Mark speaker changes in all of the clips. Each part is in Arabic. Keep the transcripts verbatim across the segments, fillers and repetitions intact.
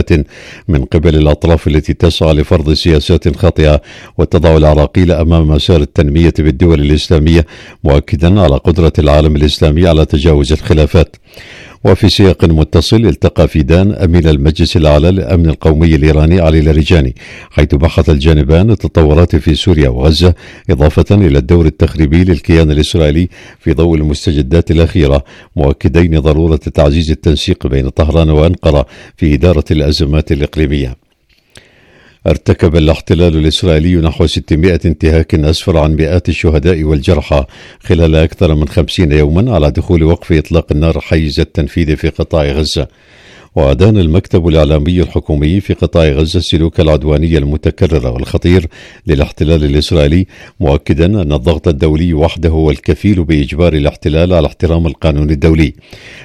Speaker 1: من قبل الأطراف التي تسعى لفرض سياسات خاطئة وتضع العراقيل أمام مسار التنمية بالدول الإسلامية، مؤكدا على قدرة العالم الإسلامي على تجاوز الخلافات. وفي سياق متصل التقى فيدان أمين المجلس الأعلى للأمن القومي الإيراني علي لاریجاني، حيث بحث الجانبان التطورات في سوريا وغزة، إضافة إلى الدور التخريبي للكيان الإسرائيلي في ضوء المستجدات الأخيرة، مؤكدين ضرورة تعزيز التنسيق بين طهران وأنقرة في إدارة الأزمات الإقليمية. ارتكب الاحتلال الإسرائيلي نحو ستمائة انتهاك أسفر عن مئات الشهداء والجرحى خلال أكثر من خمسين يوما على دخول وقف إطلاق النار حيز التنفيذ في قطاع غزة. وأدان المكتب الإعلامي الحكومي في قطاع غزة السلوك العدواني المتكرر والخطير للاحتلال الإسرائيلي، مؤكدا أن الضغط الدولي وحده هو الكفيل بإجبار الاحتلال على احترام القانون الدولي.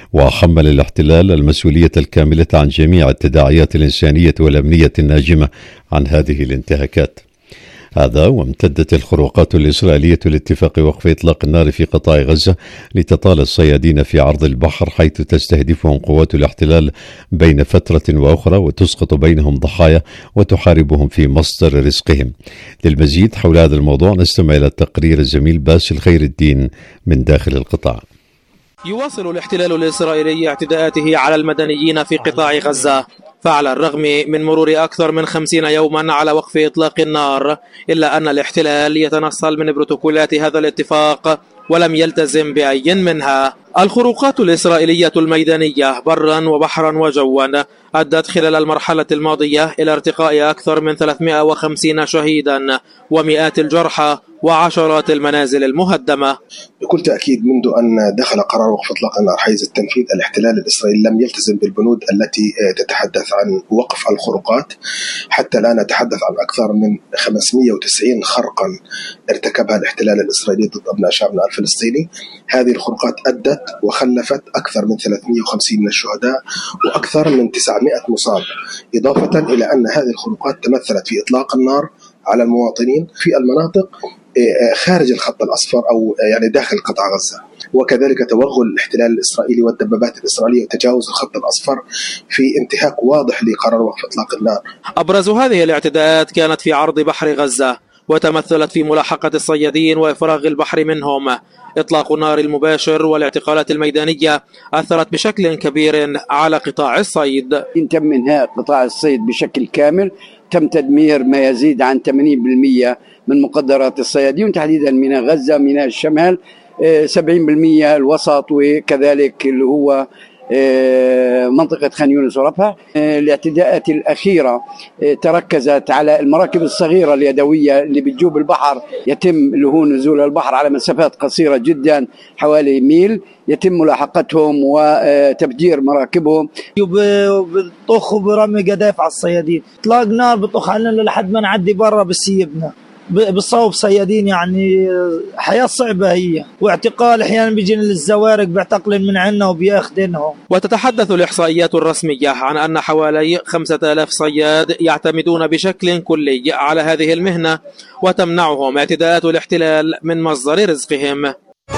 Speaker 1: وحمل الاحتلال المسؤولية الكاملة عن جميع التداعيات الإنسانية والأمنية الناجمة عن هذه الانتهاكات. هذا وامتدت الخروقات الإسرائيلية لاتفاق وقف إطلاق النار في قطاع غزة لتطال الصيادين في عرض البحر، حيث تستهدفهم قوات الاحتلال بين فترة وأخرى وتسقط بينهم ضحايا وتحاربهم في مصدر رزقهم. للمزيد حول هذا الموضوع نستمع إلى تقرير الزميل باسل خير الدين من داخل القطاع.
Speaker 2: يواصل الاحتلال الإسرائيلي اعتداءاته على المدنيين في قطاع غزة، فعلى الرغم من مرور أكثر من خمسين يوما على وقف إطلاق النار، إلا أن الاحتلال يتنصل من بروتوكولات هذا الاتفاق ولم يلتزم بأي منها. الخروقات الإسرائيلية الميدانية برا وبحرا وجوا أدت خلال المرحلة الماضية إلى ارتقاء أكثر من ثلاثمائة وخمسين شهيدا ومئات الجرحى وعشرات المنازل المهدمة.
Speaker 3: بكل تأكيد منذ أن دخل قرار وقف إطلاق النار حيز التنفيذ، الاحتلال الإسرائيلي لم يلتزم بالبنود التي تتحدث عن وقف الخروقات. حتى الآن نتحدث عن أكثر من خمسمائة وتسعين خرقا ارتكبها الاحتلال الإسرائيلي ضد أبناء شعبنا الفلسطيني. هذه الخروقات أدت وخلفت أكثر من ثلاثمائة وخمسين من الشهداء وأكثر من تسعمائة مصاب، إضافة إلى أن هذه الخروقات تمثلت في إطلاق النار على المواطنين في المناطق خارج الخط الأصفر أو يعني داخل قطاع غزة، وكذلك توغل الاحتلال الإسرائيلي والدبابات الإسرائيلية وتجاوز الخط الأصفر في انتهاك واضح لقرار وقف إطلاق النار.
Speaker 2: أبرز هذه الاعتداءات كانت في عرض بحر غزة، وتمثلت في ملاحقة الصيادين وإفراغ البحر منهم. إطلاق النار المباشر والاعتقالات الميدانية أثرت بشكل كبير على قطاع الصيد.
Speaker 4: تم إنهاء قطاع الصيد بشكل كامل، تم تدمير ما يزيد عن ثمانين بالمئة من مقدرات الصيادين، تحديدا ميناء غزة، ميناء الشمال، سبعين بالمئة الوسط، وكذلك اللي هو منطقة خان يونس ورفح. الاعتداءات الأخيرة تركزت على المراكب الصغيرة اليدوية اللي بتجوب البحر، يتم اللي هو نزول البحر على مسافات قصيرة جدا حوالي ميل، يتم ملاحقتهم وتفجير مراكبهم.
Speaker 5: بطخوا برمي قذائف على الصيادين، اطلاق نار بطخ علينا لحد ما نعدي برا بسيبنا بصوب صيادين، يعني حياة صعبة هي، واعتقال احيانا بيجينا للزوارق بيعتقلن من عنا وبياخذنهم.
Speaker 2: وتتحدث الإحصائيات الرسمية عن أن حوالي خمسة آلاف صياد يعتمدون بشكل كلي على هذه المهنة، وتمنعهم اعتداءات الاحتلال من مصدر رزقهم.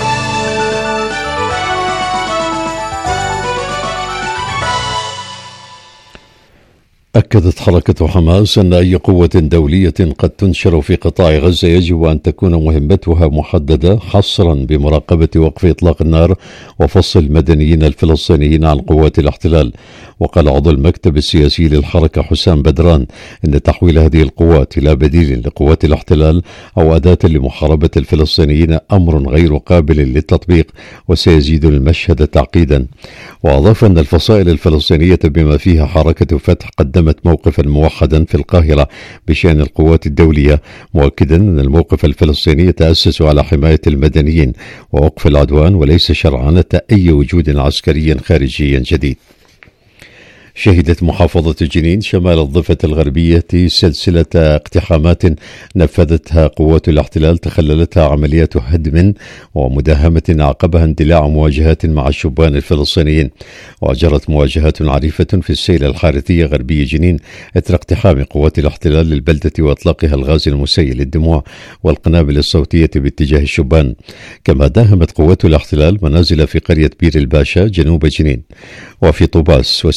Speaker 1: أكدت حركة حماس أن أي قوة دولية قد تنشر في قطاع غزة يجب أن تكون مهمتها محددة حصرا بمراقبة وقف إطلاق النار وفصل المدنيين الفلسطينيين عن قوات الاحتلال. وقال عضو المكتب السياسي للحركة حسام بدران أن تحويل هذه القوات إلى بديل لقوات الاحتلال أو أداة لمحاربة الفلسطينيين أمر غير قابل للتطبيق وسيزيد المشهد تعقيدا. وأضاف أن الفصائل الفلسطينية بما فيها حركة فتح قدمت موقفا موحدا في القاهرة بشأن القوات الدولية، مؤكدا أن الموقف الفلسطيني يتأسس على حماية المدنيين ووقف العدوان وليس شرعنة أي وجود عسكري خارجي جديد. شهدت محافظة جنين شمال الضفة الغربية سلسلة اقتحامات نفذتها قوات الاحتلال تخللتها عمليات هدم ومداهمة عقبها اندلاع مواجهات مع الشبان الفلسطينيين. وجرت مواجهات عنيفة في السيل الحارثية غربي جنين إثر اقتحام قوات الاحتلال للبلدة وإطلاقها الغاز المسيل للدموع والقنابل الصوتية باتجاه الشبان. كما داهمت قوات الاحتلال منازل في قرية بير الباشا جنوب جنين وفي طوباس وسلفيت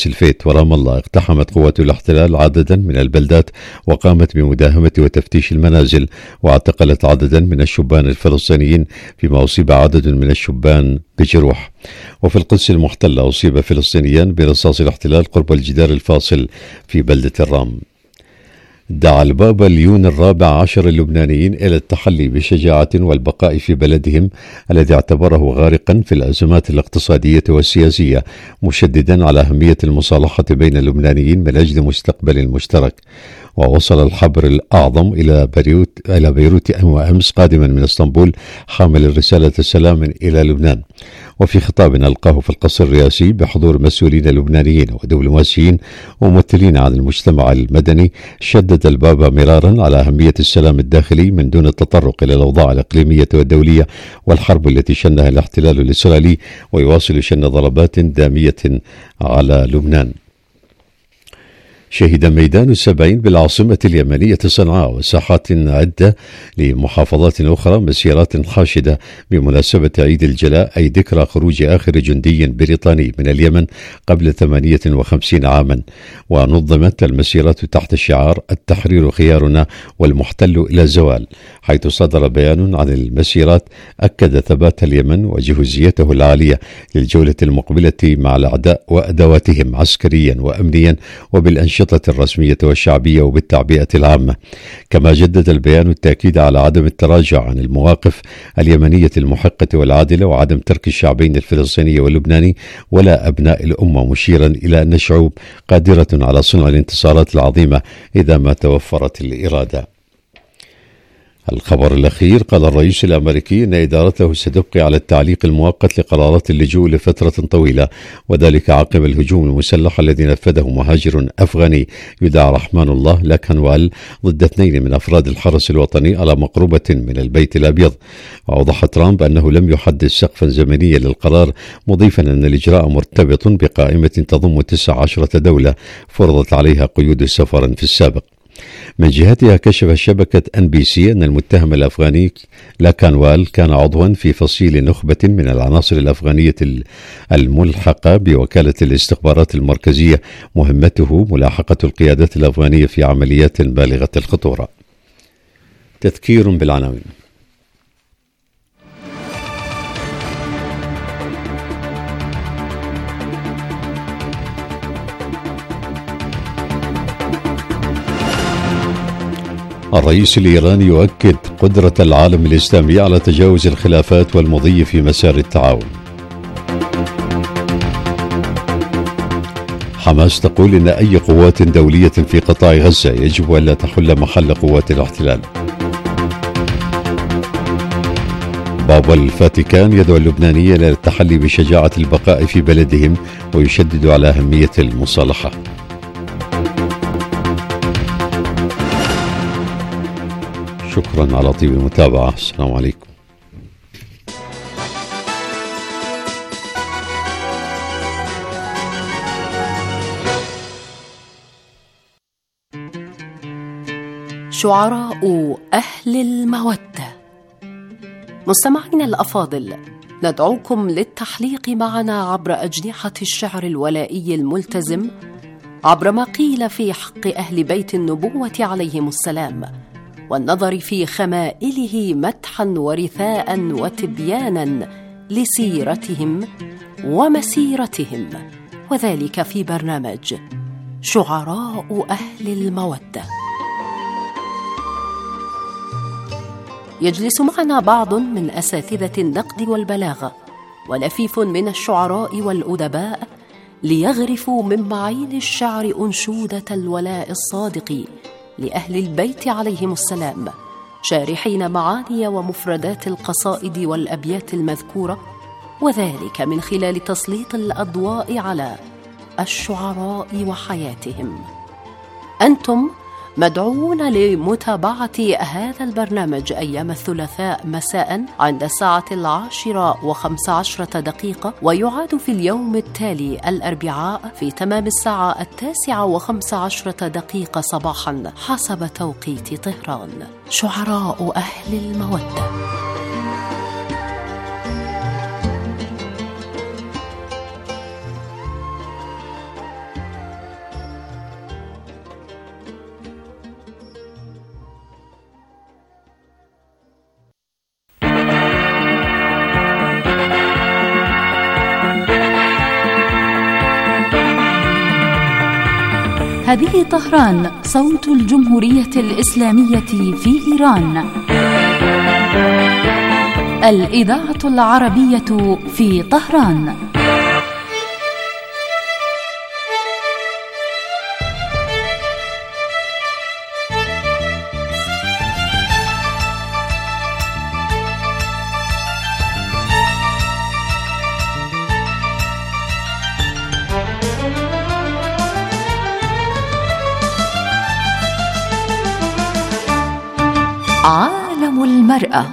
Speaker 1: بيروت ورام الله اقتحمت قوات الاحتلال عددا من البلدات وقامت بمداهمة وتفتيش المنازل، واعتقلت عددا من الشبان الفلسطينيين، فيما أصيب عدد من الشبان بجروح. وفي القدس المحتلة أصيب فلسطينيان برصاص الاحتلال قرب الجدار الفاصل في بلدة الرام. دعا البابا ليون الرابع عشر اللبنانيين إلى التحلي بشجاعة والبقاء في بلدهم الذي اعتبره غارقا في الأزمات الاقتصادية والسياسية، مشددا على أهمية المصالحة بين اللبنانيين من أجل مستقبل مشترك. ووصل الحبر الأعظم إلى بيروت إلى بيروت أمس قادما من اسطنبول حامل رسالة سلام إلى لبنان. وفي خطاب ألقاه في القصر الرئاسي بحضور مسؤولين لبنانيين ودبلوماسيين وممثلين عن المجتمع المدني، شدد البابا مرارا على أهمية السلام الداخلي من دون التطرق إلى الأوضاع الإقليمية والدولية والحرب التي شنها الاحتلال الإسرائيلي، ويواصل شن ضربات دامية على لبنان. شهد ميدان السبعين بالعاصمة اليمنية صنعاء وساحات عدة لمحافظات أخرى مسيرات حاشدة بمناسبة عيد الجلاء، أي ذكرى خروج آخر جندي بريطاني من اليمن قبل ثمانية وخمسين عاما. ونظمت المسيرات تحت شعار التحرير خيارنا والمحتل إلى زوال، حيث صدر بيان عن المسيرات أكد ثبات اليمن وجهوزيته العالية للجولة المقبلة مع الأعداء وأدواتهم عسكريا وأمنيا وبالأنشطة الرسمية والشعبية وبالتعبئة العامة. كما جدد البيان التأكيد على عدم التراجع عن المواقف اليمنية المحقة والعادلة وعدم ترك الشعبين الفلسطيني واللبناني ولا أبناء الأمة، مشيرا إلى أن الشعوب قادرة على صنع الانتصارات العظيمة إذا ما توفرت الإرادة. الخبر الأخير، قال الرئيس الأمريكي أن إدارته ستبقي على التعليق المؤقت لقرارات اللجوء لفترة طويلة، وذلك عقب الهجوم المسلح الذي نفذه مهاجر أفغاني يدعى رحمن الله لاكانوال ضد اثنين من أفراد الحرس الوطني على مقربة من البيت الأبيض. وأوضح ترامب أنه لم يحدد سقفا زمنيا للقرار، مضيفا أن الإجراء مرتبط بقائمة تضم تسع عشرة دولة فرضت عليها قيود السفر في السابق. من جهتها كشف شبكة أن بي سي أن المتهم الأفغاني لاكانوال كان عضوا في فصيل نخبة من العناصر الأفغانية الملحقة بوكالة الاستخبارات المركزية، مهمته ملاحقة القيادات الأفغانية في عمليات بالغة الخطورة. تذكير بالعناوين. الرئيس الإيراني يؤكد قدرة العالم الإسلامي على تجاوز الخلافات والمضي في مسار التعاون. حماس تقول إن أي قوات دولية في قطاع غزة يجب ألا تحل محل قوات الاحتلال. بابا الفاتيكان يدعو اللبنانيين إلى التحلي بشجاعة البقاء في بلدهم ويشدد على أهمية المصالحة. شكرا على طيب المتابعة. السلام عليكم.
Speaker 6: شعراء أهل المودة. مستمعينا الأفاضل، ندعوكم للتحليق معنا عبر أجنحة الشعر الولائي الملتزم، عبر ما قيل في حق أهل بيت النبوة عليهم السلام، والنظر في خمائله مدحا ورثاء وتبيانا لسيرتهم ومسيرتهم، وذلك في برنامج شعراء أهل المودة. يجلس معنا بعض من أساتذة النقد والبلاغة ولفيف من الشعراء والأدباء ليغرفوا من معين الشعر أنشودة الولاء الصادق لأهل البيت عليهم السلام، شارحين معاني ومفردات القصائد والأبيات المذكورة، وذلك من خلال تسليط الأضواء على الشعراء وحياتهم. أنتم مدعوون لمتابعة هذا البرنامج أيام الثلاثاء مساء عند الساعة العاشرة وخمس عشرة دقيقة، ويعاد في اليوم التالي الأربعاء في تمام الساعة التاسعة وخمس عشرة دقيقة صباحا حسب توقيت طهران. شعراء أهل المودة. هذه طهران، صوت الجمهورية الإسلامية في إيران. الإذاعة العربية في طهران. عالم المرأة.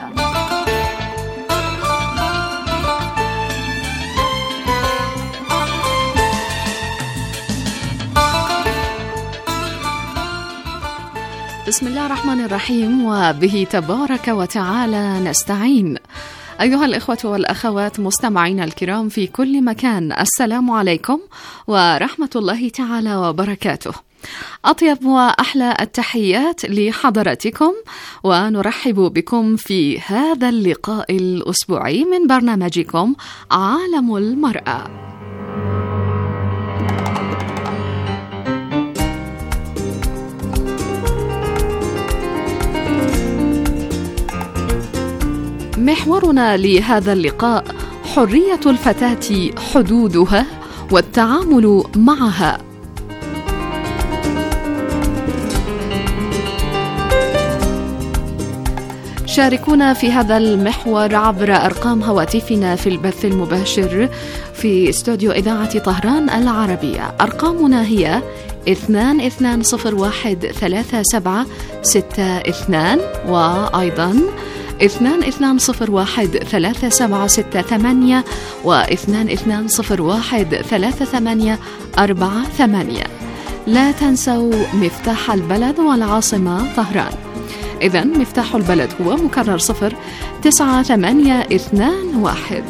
Speaker 6: بسم الله الرحمن الرحيم، وبه تبارك وتعالى نستعين. أيها الإخوة والأخوات مستمعين الكرام في كل مكان، السلام عليكم ورحمة الله تعالى وبركاته. أطيب وأحلى التحيات لحضراتكم، ونرحب بكم في هذا اللقاء الأسبوعي من برنامجكم عالم المرأة. محورنا لهذا اللقاء حرية الفتاة، حدودها والتعامل معها. شاركونا في هذا المحور عبر أرقام هواتفنا في البث المباشر في استوديو إذاعة طهران العربية. أرقامنا هي اثنان اثنان صفر واحد ثلاثة سبعة ستة اثنان، وأيضا اثنان اثنان صفر واحد ثلاثة سبعة ستة ثمانية، واثنان اثنان صفر واحد ثلاثة ثمانية أربعة ثمانية. لا تنسوا مفتاح البلد والعاصمة طهران. إذن مفتاح البلد هو مكرر صفر تسعة ثمانية اثنان واحد.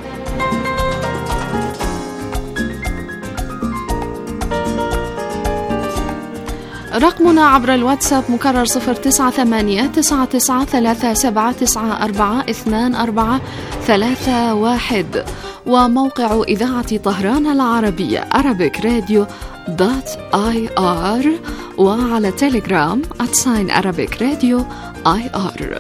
Speaker 6: رقمنا عبر الواتساب مكرر صفر تسعة ثمانية تسعة تسعة ثلاثة سبعة تسعة أربعة اثنان أربعة ثلاثة واحد، وموقع إذاعة طهران العربية Arabic Radio دوت آي آر، وعلى تيليجرام @sign Arabic Radio آي آر.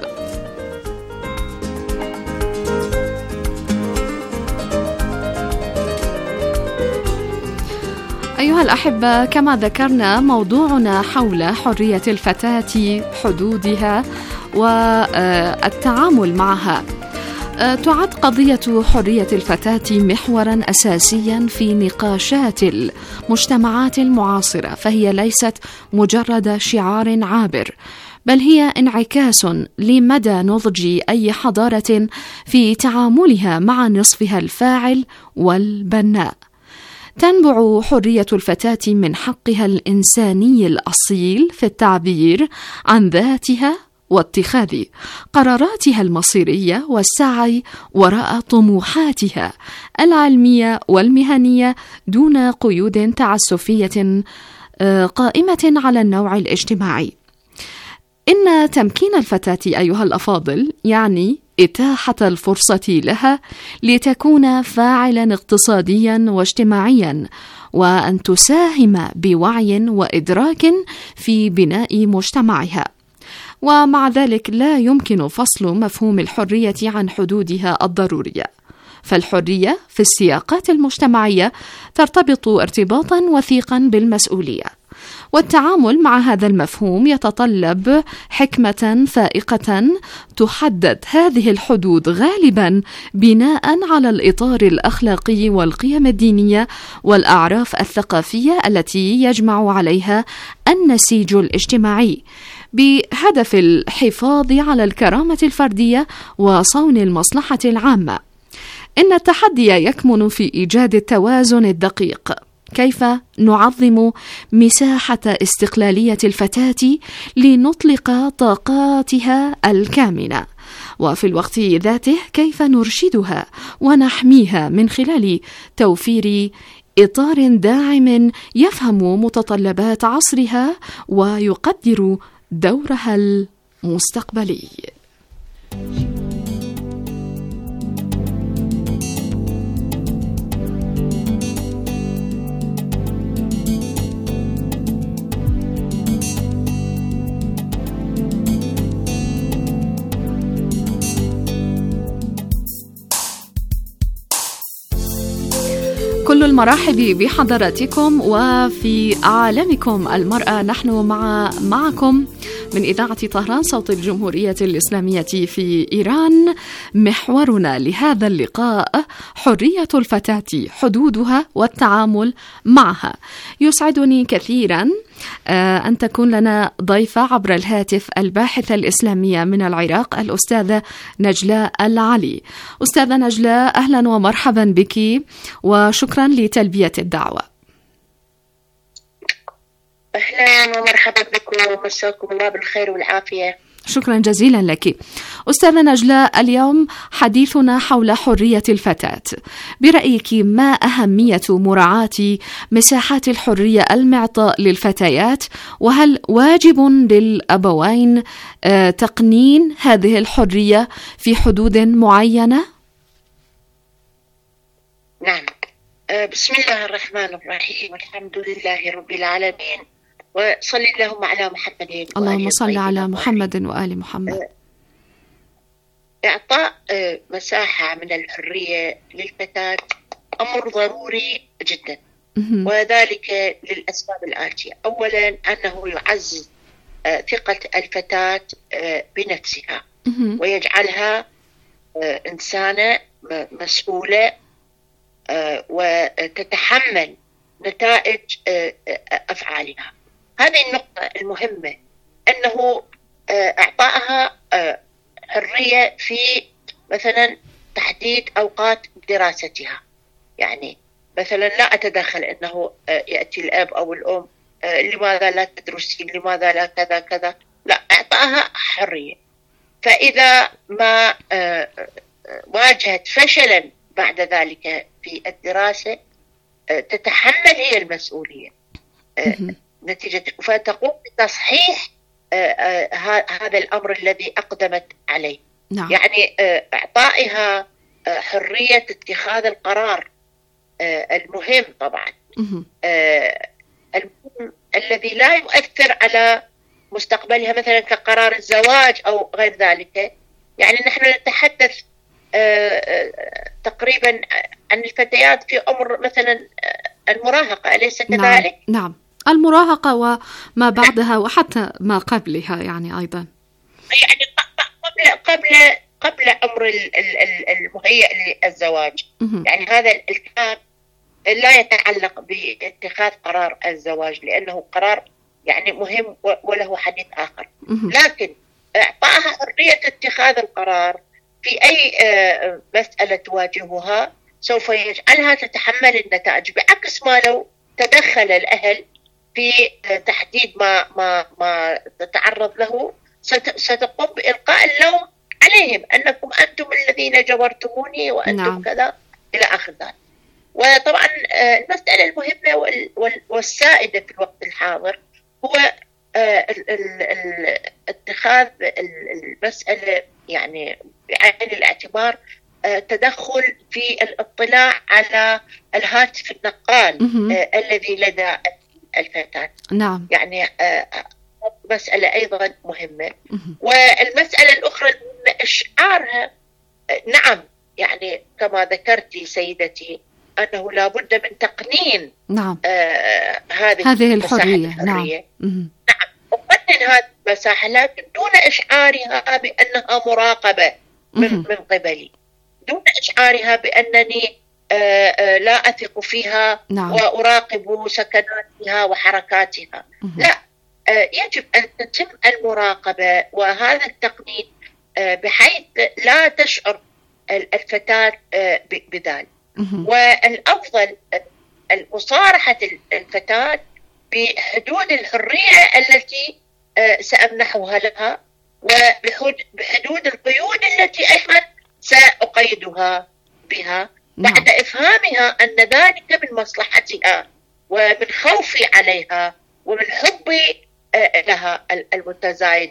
Speaker 6: أيها الأحبة، كما ذكرنا موضوعنا حول حرية الفتاة، حدودها والتعامل معها. تعد قضية حرية الفتاة محوراً أساسياً في نقاشات المجتمعات المعاصرة، فهي ليست مجرد شعار عابر، بل هي انعكاس لمدى نضج أي حضارة في تعاملها مع نصفها الفاعل والبناء. تنبع حرية الفتاة من حقها الإنساني الأصيل في التعبير عن ذاتها واتخاذ قراراتها المصيرية والسعي وراء طموحاتها العلمية والمهنية دون قيود تعسفية قائمة على النوع الاجتماعي. إن تمكين الفتاة أيها الأفاضل يعني إتاحة الفرصة لها لتكون فاعلا اقتصاديا واجتماعيا، وأن تساهم بوعي وإدراك في بناء مجتمعها. ومع ذلك لا يمكن فصل مفهوم الحرية عن حدودها الضرورية، فالحرية في السياقات المجتمعية ترتبط ارتباطا وثيقا بالمسؤولية، والتعامل مع هذا المفهوم يتطلب حكمة فائقة تحدد هذه الحدود غالبا بناء على الإطار الأخلاقي والقيم الدينية والأعراف الثقافية التي يجمع عليها النسيج الاجتماعي، بهدف الحفاظ على الكرامة الفردية وصون المصلحة العامة. إن التحدي يكمن في إيجاد التوازن الدقيق. كيف نعظم مساحة استقلالية الفتاة لنطلق طاقاتها الكامنة، وفي الوقت ذاته كيف نرشدها ونحميها من خلال توفير إطار داعم يفهم متطلبات عصرها ويقدر دورها المستقبلي.
Speaker 7: المرحب بحضراتكم وفي عالمكم المرأة. نحن مع معكم من إذاعة طهران صوت الجمهورية الإسلامية في إيران. محورنا لهذا اللقاء حرية الفتاة، حدودها والتعامل معها. يسعدني كثيرا أن تكون لنا ضيفة عبر الهاتف الباحثة الإسلامية من العراق الأستاذة نجلاء العلي. أستاذة نجلاء، أهلا ومرحبا بك وشكرا لتلبية الدعوة.
Speaker 8: أهلا ومرحبا بكم ومساكم الله بالخير والعافية.
Speaker 7: شكرا جزيلا لك. أستاذة نجلاء، اليوم حديثنا حول حرية الفتاة. برأيك ما أهمية مراعاة مساحات الحرية المعطاء للفتيات، وهل واجب للأبوين تقنين هذه الحرية في حدود معينة؟
Speaker 8: نعم، بسم الله الرحمن الرحيم، والحمد لله رب العالمين، وصلي اللهم على محمد.
Speaker 7: اللهم صل على محمد وآل محمد.
Speaker 8: إعطاء مساحة من الحرية للفتاة أمر ضروري جدا، وذلك للأسباب الآتية. أولا، أنه يعزز ثقة الفتاة بنفسها ويجعلها إنسانة مسؤولة وتتحمل نتائج أفعالها. هذه النقطة المهمة، أنه أعطائها حرية في مثلا تحديد أوقات دراستها. يعني مثلا لا أتدخل أنه يأتي الأب أو الأم لماذا لا تدرسين، لماذا لا كذا كذا، لا، أعطائها حرية. فإذا ما واجهت فشلا بعد ذلك في الدراسة تتحمل هي المسؤولية نتيجة، فتقوم بتصحيح هذا الأمر الذي أقدمت عليه. نعم. يعني إعطائها حرية اتخاذ القرار المهم طبعا، المهم الذي لا يؤثر على مستقبلها، مثلا كقرار الزواج أو غير ذلك. يعني نحن نتحدث تقريبا عن الفتيات في عمر مثلا المراهقة، أليس كذلك؟
Speaker 7: نعم. نعم، المراهقة وما بعدها وحتى ما قبلها يعني أيضا.
Speaker 8: يعني قبل قبل قبل أمر المهيئ للزواج. يعني هذا الكلام لا يتعلق باتخاذ قرار الزواج، لأنه قرار يعني مهم وله حديث آخر. لكن إعطائها حرية اتخاذ القرار في أي مسألة تواجهها سوف يجعلها تتحمل النتائج، بعكس ما لو تدخل الأهل في تحديد ما ما ما تتعرض له، ستقوم بإلقاء اللوم عليهم، أنكم أنتم الذين جبرتموني وأنتم نعم. كذا إلى آخر ذلك. وطبعا المسألة المهمة والسائدة في الوقت الحاضر هو اتخاذ المسألة يعني بعين الاعتبار تدخل في الاطلاع على الهاتف النقال الذي لدى الفتاة.
Speaker 7: نعم.
Speaker 8: يعني مسألة أيضا مهمة. والمسألة الأخرى المهمة إشعارها. نعم، يعني كما ذكرتي سيدتي أنه لا بد من تقنين
Speaker 7: نعم.
Speaker 8: آه هذه,
Speaker 7: هذه الحرية.
Speaker 8: الحرية.
Speaker 7: نعم.
Speaker 8: نعم، أقنن هذه المساحة، لكن دون إشعارها بأنها مراقبة من, من قبلي، دون إشعارها بأنني آه آه لا أثق فيها نعم. وأراقب سكناتها وحركاتها. مم. لا، آه يجب أن تتم المراقبة وهذا التقنين آه بحيث لا تشعر الفتاة آه بذلك. والأفضل المصارحة الفتاة بحدود الحرية التي سأمنحها لها، وبحدود القيود التي أيضا سأقيدها بها، بعد إفهامها أن ذلك من مصلحتها ومن خوفي عليها ومن حبي لها المتزايد،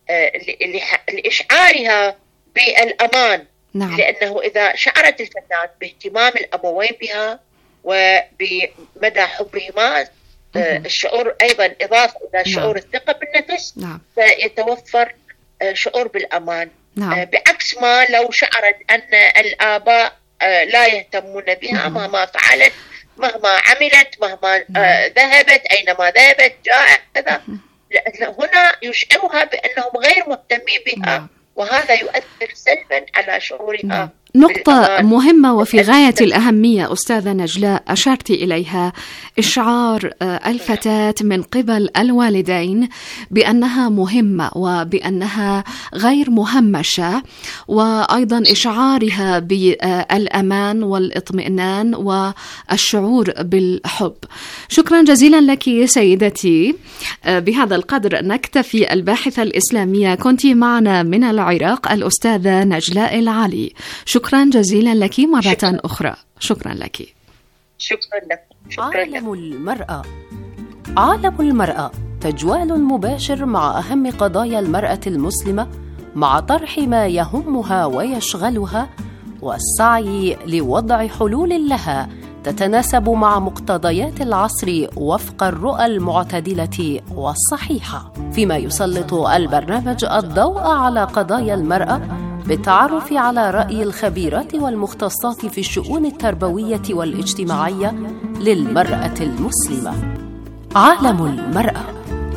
Speaker 8: لإشعارها بالأمان. نعم. لأنه إذا شعرت الفتاة باهتمام الأبوين بها وبمدى حبهما، الشعور أيضا إضافة إلى شعور نعم. الثقة بالنفس، نعم. سيتوفر شعور بالأمان. نعم. بعكس ما لو شعرت أن الآباء لا يهتمون بها، نعم. مهما فعلت مهما عملت، مهما آه ذهبت، أينما ذهبت جاءت كذا، هنا يشعرها بأنهم غير مهتمين بها، وهذا يؤثر سلبا على شعورها.
Speaker 7: نقطة مهمة وفي غاية الأهمية أستاذة نجلاء أشرت إليها، إشعار الفتاة من قبل الوالدين بأنها مهمة وبأنها غير مهمشة، وأيضا إشعارها بالأمان والاطمئنان والشعور بالحب. شكرا جزيلا لك سيدتي. بهذا القدر نكتفي. الباحثة الإسلامية كنت معنا من العراق الأستاذة نجلاء العلي. شكرا جزيلا لك مرة شكرا. أخرى. شكرا لك.
Speaker 8: شكرا لك. شكرا
Speaker 6: عالم المرأة. عالم المرأة تجوال مباشر مع أهم قضايا المرأة المسلمة، مع طرح ما يهمها ويشغلها والسعي لوضع حلول لها تتناسب مع مقتضيات العصر وفق الرؤى المعتدلة والصحيحة، فيما يسلط البرنامج الضوء على قضايا المرأة بالتعرف على رأي الخبيرات والمختصات في الشؤون التربوية والاجتماعية للمرأة المسلمة. عالم المرأة.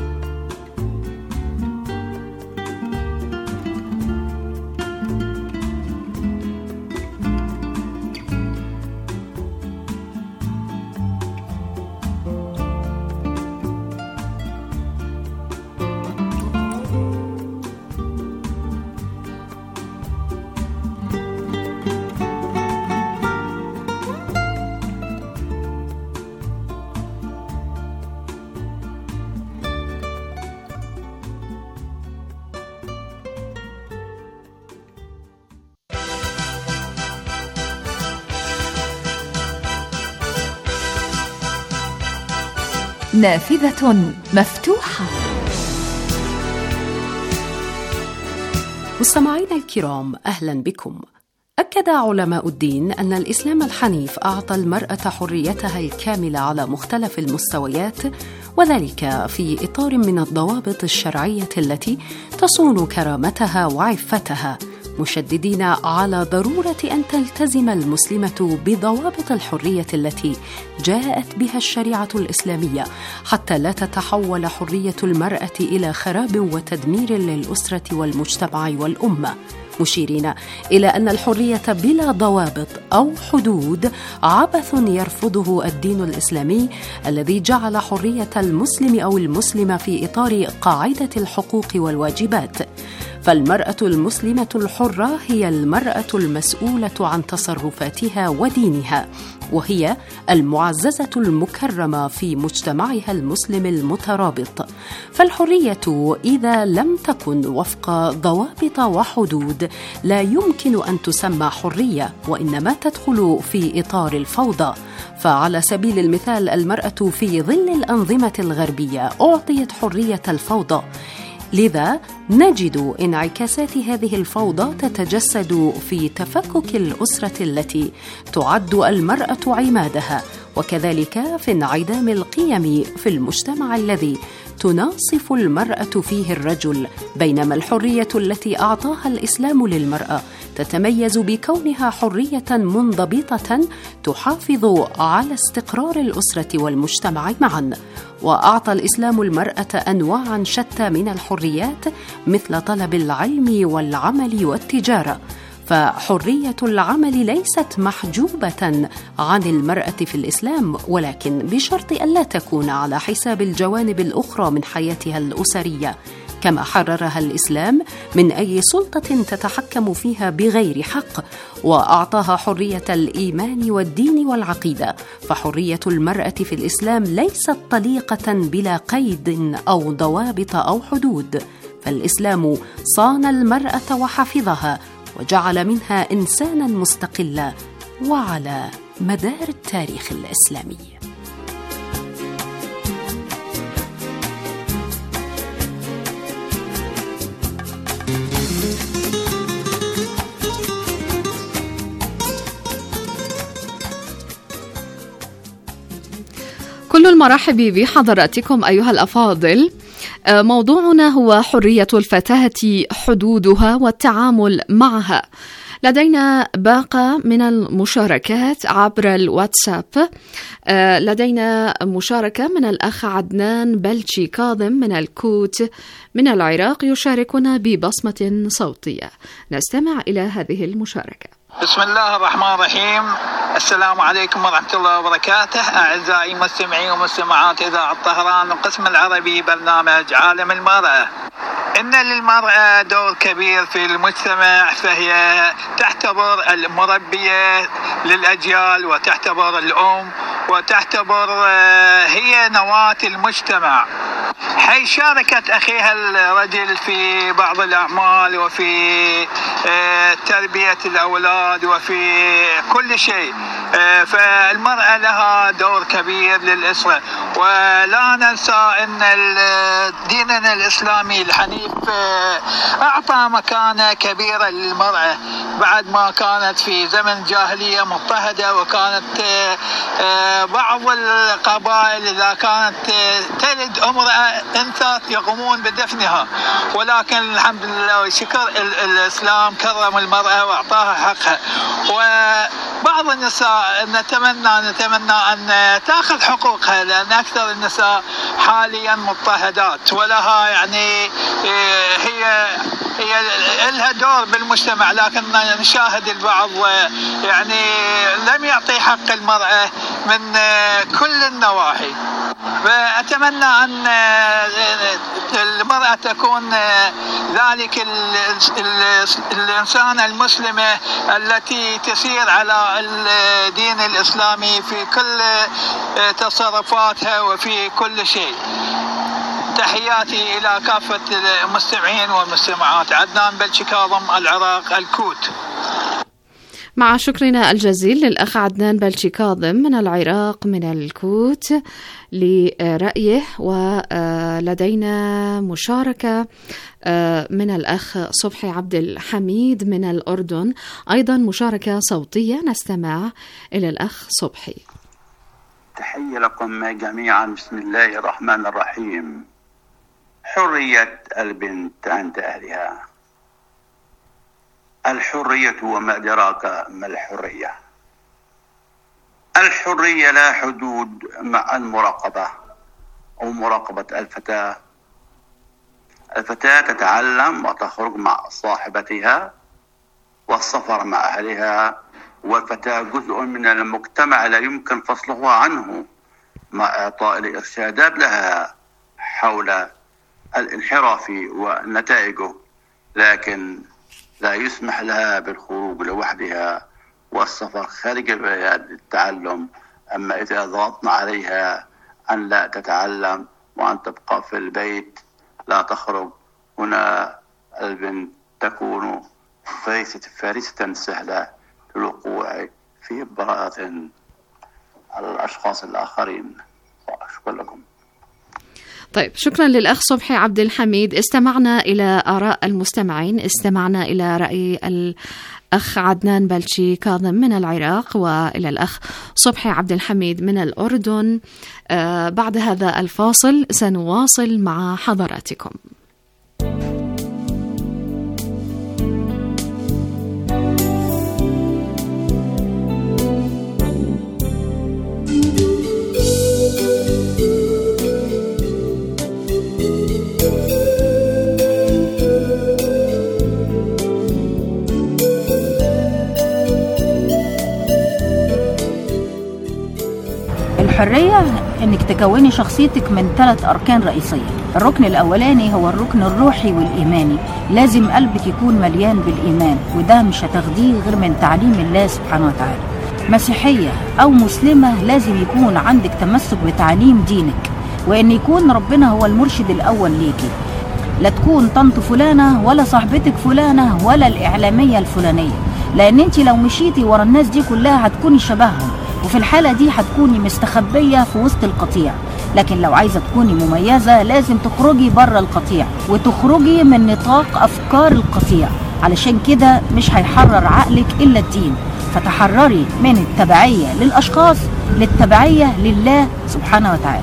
Speaker 9: نافذة مفتوحة.
Speaker 6: مستمعينا الكرام، أهلا بكم. أكد علماء الدين أن الإسلام الحنيف أعطى المرأة حريتها الكاملة على مختلف المستويات، وذلك في إطار من الضوابط الشرعية التي تصون كرامتها وعفتها، مشددين على ضرورة أن تلتزم المسلمة بضوابط الحرية التي جاءت بها الشريعة الإسلامية، حتى لا تتحول حرية المرأة إلى خراب وتدمير للأسرة والمجتمع والأمة، مشيرين إلى أن الحرية بلا ضوابط أو حدود عبث يرفضه الدين الإسلامي الذي جعل حرية المسلم أو المسلمة في إطار قاعدة الحقوق والواجبات. فالمرأة المسلمة الحرة هي المرأة المسؤولة عن تصرفاتها ودينها، وهي المعززة المكرمة في مجتمعها المسلم المترابط. فالحرية إذا لم تكن وفق ضوابط وحدود لا يمكن أن تسمى حرية، وإنما تدخل في إطار الفوضى. فعلى سبيل المثال، المرأة في ظل الأنظمة الغربية أعطيت حرية الفوضى، لذا نجد انعكاسات هذه الفوضى تتجسد في تفكك الأسرة التي تعد المرأة عمادها، وكذلك في انعدام القيم في المجتمع الذي تناصف المرأة فيه الرجل، بينما الحرية التي أعطاها الإسلام للمرأة تتميز بكونها حرية منضبطة تحافظ على استقرار الأسرة والمجتمع معا. وأعطى الإسلام المرأة أنواعا شتى من الحريات، مثل طلب العلم والعمل والتجارة. فحرية العمل ليست محجوبة عن المرأة في الإسلام، ولكن بشرط ألا تكون على حساب الجوانب الأخرى من حياتها الأسرية، كما حررها الإسلام من أي سلطة تتحكم فيها بغير حق، وأعطاها حرية الإيمان والدين والعقيدة. فحرية المرأة في الإسلام ليست طليقة بلا قيد أو ضوابط أو حدود، فالإسلام صان المرأة وحفظها وجعل منها إنسانا مستقلا وعلى مدار التاريخ الإسلامي.
Speaker 7: كل المرحب بحضراتكم أيها الأفاضل. موضوعنا هو حرية الفتاة، حدودها والتعامل معها. لدينا باقة من المشاركات عبر الواتساب. لدينا مشاركة من الأخ عدنان بلشي كاظم من الكوت من العراق يشاركنا ببصمة صوتية. نستمع إلى هذه المشاركة.
Speaker 10: بسم الله الرحمن الرحيم. السلام عليكم ورحمة الله وبركاته. أعزائي مستمعي ومستمعات إذاعة طهران القسم العربي برنامج عالم المرأة. إن للمرأة دور كبير في المجتمع، فهي تعتبر المربية للأجيال وتعتبر الأم وتعتبر هي نواة المجتمع، حيث شاركت أخيها الرجل في بعض الأعمال وفي تربية الأولاد وفي كل شيء. فالمرأة لها دور كبير للأسرة، ولا ننسى أن ديننا الإسلامي الحنيف أعطى مكانة كبيرة للمرأة بعد ما كانت في زمن جاهلية مضطهدة، وكانت بعض القبائل إذا كانت تلد امرأة أنثى يقومون بدفنها، ولكن الحمد لله وشكر الإسلام كرم المرأة وأعطاها حقها. وبعض النساء نتمنى نتمنى أن تأخذ حقوقها، لأن أكثر النساء حاليا مضطهدات ولها يعني هي هي لها دور بالمجتمع، لكن نشاهد البعض يعني لم يعطي حق المرأة من كل النواحي. فأتمنى أن المرأة تكون ذلك الإنسانة المسلمة التي تسير على الدين الإسلامي في كل تصرفاتها وفي كل شيء. تحياتي إلى كافة المستمعين والمستمعات. عدنان بلشي كاظم، العراق، الكوت.
Speaker 7: مع شكرنا الجزيل للأخ عدنان بلشي كاظم من العراق من الكوت لرأيه. ولدينا مشاركة من الأخ صبحي عبد الحميد من الأردن، أيضا مشاركة صوتية. نستمع إلى الأخ صبحي.
Speaker 11: تحية لكم جميعا. بسم الله الرحمن الرحيم. حرية البنت عند أهلها. الحرية وما أدراك ما الحرية. الحرية لا حدود مع المراقبة أو مراقبة الفتاة. الفتاة تتعلم وتخرج مع صاحبتها والسفر مع أهلها، والفتاة جزء من المجتمع لا يمكن فصلها عنه، مع إعطاء الإرشادات لها حول الانحراف ونتائجه، لكن لا يسمح لها بالخروج لوحدها والسفر خارج البلاد للتعلم. أما إذا ضغطنا عليها أن لا تتعلم وأن تبقى في البيت لا تخرج، هنا البنت تكون فارسة فارسة سهلة للوقوع في براءة الأشخاص الآخرين. شكرا لكم.
Speaker 7: طيب، شكرا للأخ صبحي عبد الحميد. استمعنا إلى آراء المستمعين، استمعنا إلى رأي الأخ عدنان بلشي كاظم من العراق وإلى الأخ صبحي عبد الحميد من الأردن. آه بعد هذا الفاصل سنواصل مع حضراتكم.
Speaker 12: الحرية انك تكوني شخصيتك من ثلاث اركان رئيسية. الركن الاولاني هو الركن الروحي والايماني، لازم قلبك يكون مليان بالايمان، وده مش هتاخديه غير من تعليم الله سبحانه وتعالى. مسيحية او مسلمة لازم يكون عندك تمسك بتعليم دينك، وان يكون ربنا هو المرشد الاول ليكي، لا تكون طنط فلانة ولا صاحبتك فلانة ولا الاعلامية الفلانية، لان انت لو مشيتي ورا الناس دي كلها هتكوني شبههم، وفي الحالة دي هتكوني مستخبية في وسط القطيع. لكن لو عايزة تكوني مميزة لازم تخرجي بره القطيع وتخرجي من نطاق أفكار القطيع، علشان كده مش هيحرر عقلك إلا الدين. فتحرري من التبعية للأشخاص للتبعية لله سبحانه وتعالى.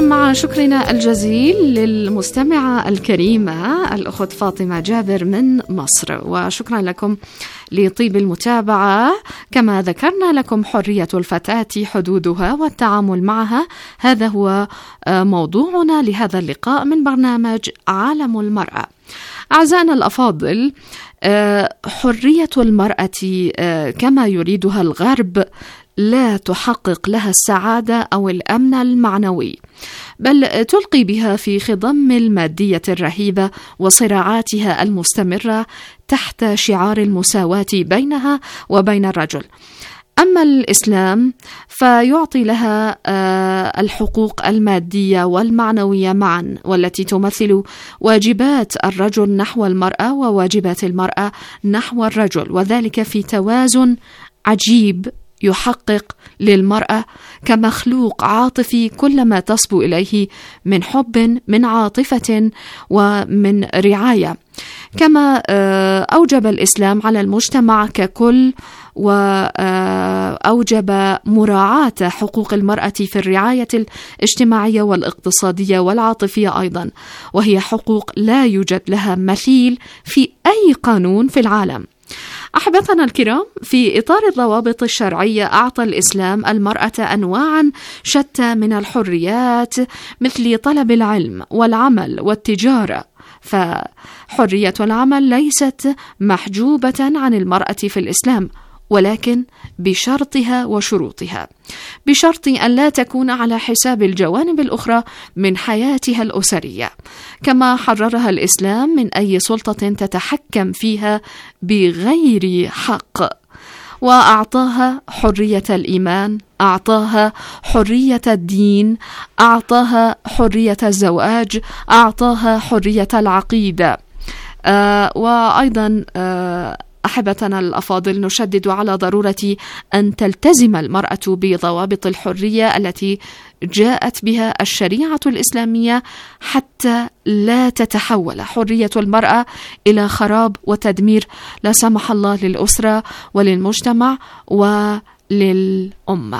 Speaker 7: مع شكرنا الجزيل للمستمعة الكريمة الأخت فاطمة جابر من مصر، وشكرا لكم لطيب المتابعة. كما ذكرنا لكم حرية الفتاة حدودها والتعامل معها، هذا هو موضوعنا لهذا اللقاء من برنامج عالم المرأة. أعزائنا الأفاضل، حرية المرأة كما يريدها الغرب لا تحقق لها السعادة أو الأمن المعنوي، بل تلقي بها في خضم المادية الرهيبة وصراعاتها المستمرة تحت شعار المساواة بينها وبين الرجل. أما الإسلام فيعطي لها الحقوق المادية والمعنوية معا، والتي تمثل واجبات الرجل نحو المرأة وواجبات المرأة نحو الرجل، وذلك في توازن عجيب يحقق للمرأة كمخلوق عاطفي كل ما تصبو إليه من حب، من عاطفة ومن رعاية. كما أوجب الإسلام على المجتمع ككل، وأوجب مراعاة حقوق المرأة في الرعاية الاجتماعية والاقتصادية والعاطفية أيضا، وهي حقوق لا يوجد لها مثيل في أي قانون في العالم. أحبتنا الكرام، في إطار الضوابط الشرعية أعطى الإسلام المرأة أنواعا شتى من الحريات، مثل طلب العلم والعمل والتجارة. فحرية العمل ليست محجوبة عن المرأة في الإسلام، ولكن بشرطها وشروطها، بشرط أن لا تكون على حساب الجوانب الأخرى من حياتها الأسرية، كما حررها الإسلام من أي سلطة تتحكم فيها بغير حق، وأعطاها حرية الإيمان، أعطاها حرية الدين، أعطاها حرية الزواج، أعطاها حرية العقيدة. آه وأيضا آه أحبتنا الأفاضل، نشدد على ضرورة أن تلتزم المرأة بضوابط الحرية التي جاءت بها الشريعة الإسلامية، حتى لا تتحول حرية المرأة إلى خراب وتدمير لا سمح الله للأسرة وللمجتمع وللأمة.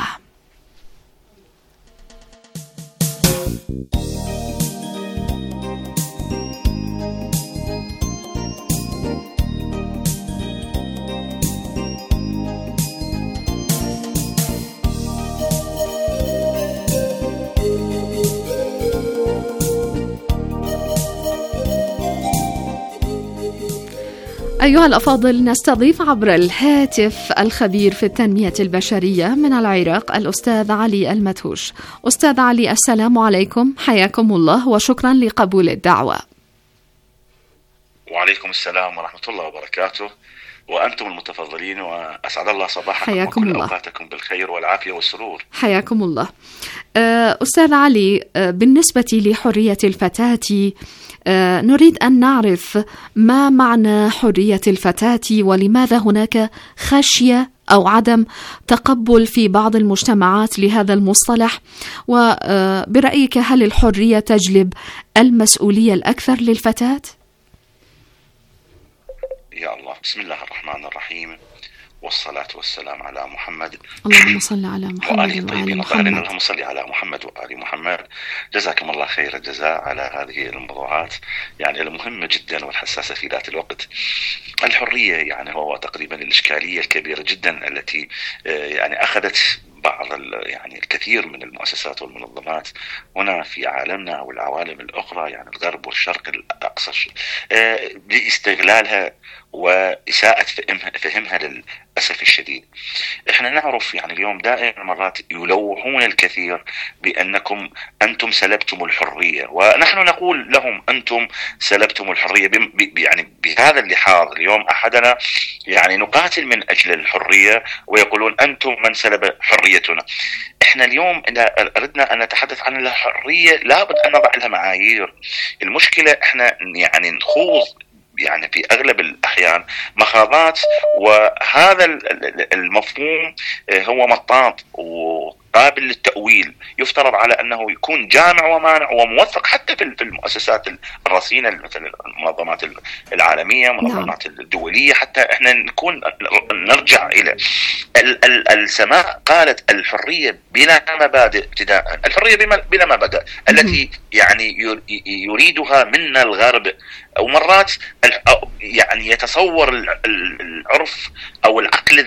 Speaker 7: أيها الأفاضل، نستضيف عبر الهاتف الخبير في التنمية البشرية من العراق الأستاذ علي المدهوش. أستاذ علي، السلام عليكم، حياكم الله وشكرا لقبول الدعوة.
Speaker 13: وعليكم السلام ورحمة الله وبركاته، وأنتم المتفضلين، وأسعد الله صباحكم
Speaker 7: حياكم
Speaker 13: وكل
Speaker 7: الله.
Speaker 13: أوقاتكم بالخير والعافية والسرور.
Speaker 7: حياكم الله. أستاذ علي، بالنسبة لحرية الفتاة، نريد أن نعرف ما معنى حرية الفتاة، ولماذا هناك خشية أو عدم تقبل في بعض المجتمعات لهذا المصطلح، وبرأيك هل الحرية تجلب المسؤولية الأكثر للفتاة؟
Speaker 13: يا الله، بسم الله الرحمن الرحيم، والصلاة والسلام على محمد
Speaker 7: اللهم صل على محمد
Speaker 13: وآل
Speaker 7: وآل
Speaker 13: طيبين
Speaker 7: محمد.
Speaker 13: اللهم صل على محمد وآل محمد. جزاكم الله خير الجزاء على هذه الموضوعات يعني المهمة جدا والحساسة في ذات الوقت. الحرية يعني هو تقريبا الإشكالية الكبيرة جدا التي يعني أخذت بعض يعني الكثير من المؤسسات والمنظمات هنا في عالمنا والعوالم الأخرى، يعني الغرب والشرق الأقصى، لاستغلالها وإساءة فهمها, فهمها للأسف الشديد. احنا نعرف يعني اليوم دائما مرات يلوحون الكثير بأنكم أنتم سلبتم الحرية، ونحن نقول لهم أنتم سلبتم الحرية. يعني بهذا اللحاظ اليوم أحدنا يعني نقاتل من أجل الحرية ويقولون أنتم من سلب حريتنا. احنا اليوم إذا أردنا أن نتحدث عن الحرية لابد أن نضع لها معايير. المشكلة احنا يعني نخوض يعني في أغلب الأحيان مخاضات، وهذا المفهوم هو مطاط وقابل للتأويل. يفترض على أنه يكون جامع ومانع وموثق حتى في المؤسسات الرصينة مثل المنظمات العالمية، المنظمات الدولية، حتى احنا نكون نرجع إلى السماء. قالت الحرية بلا مبادئ ابتداء، الحرية بلا مبادئ التي يعني يريدها منا الغرب، ومرات يعني يتصور العرف أو العقل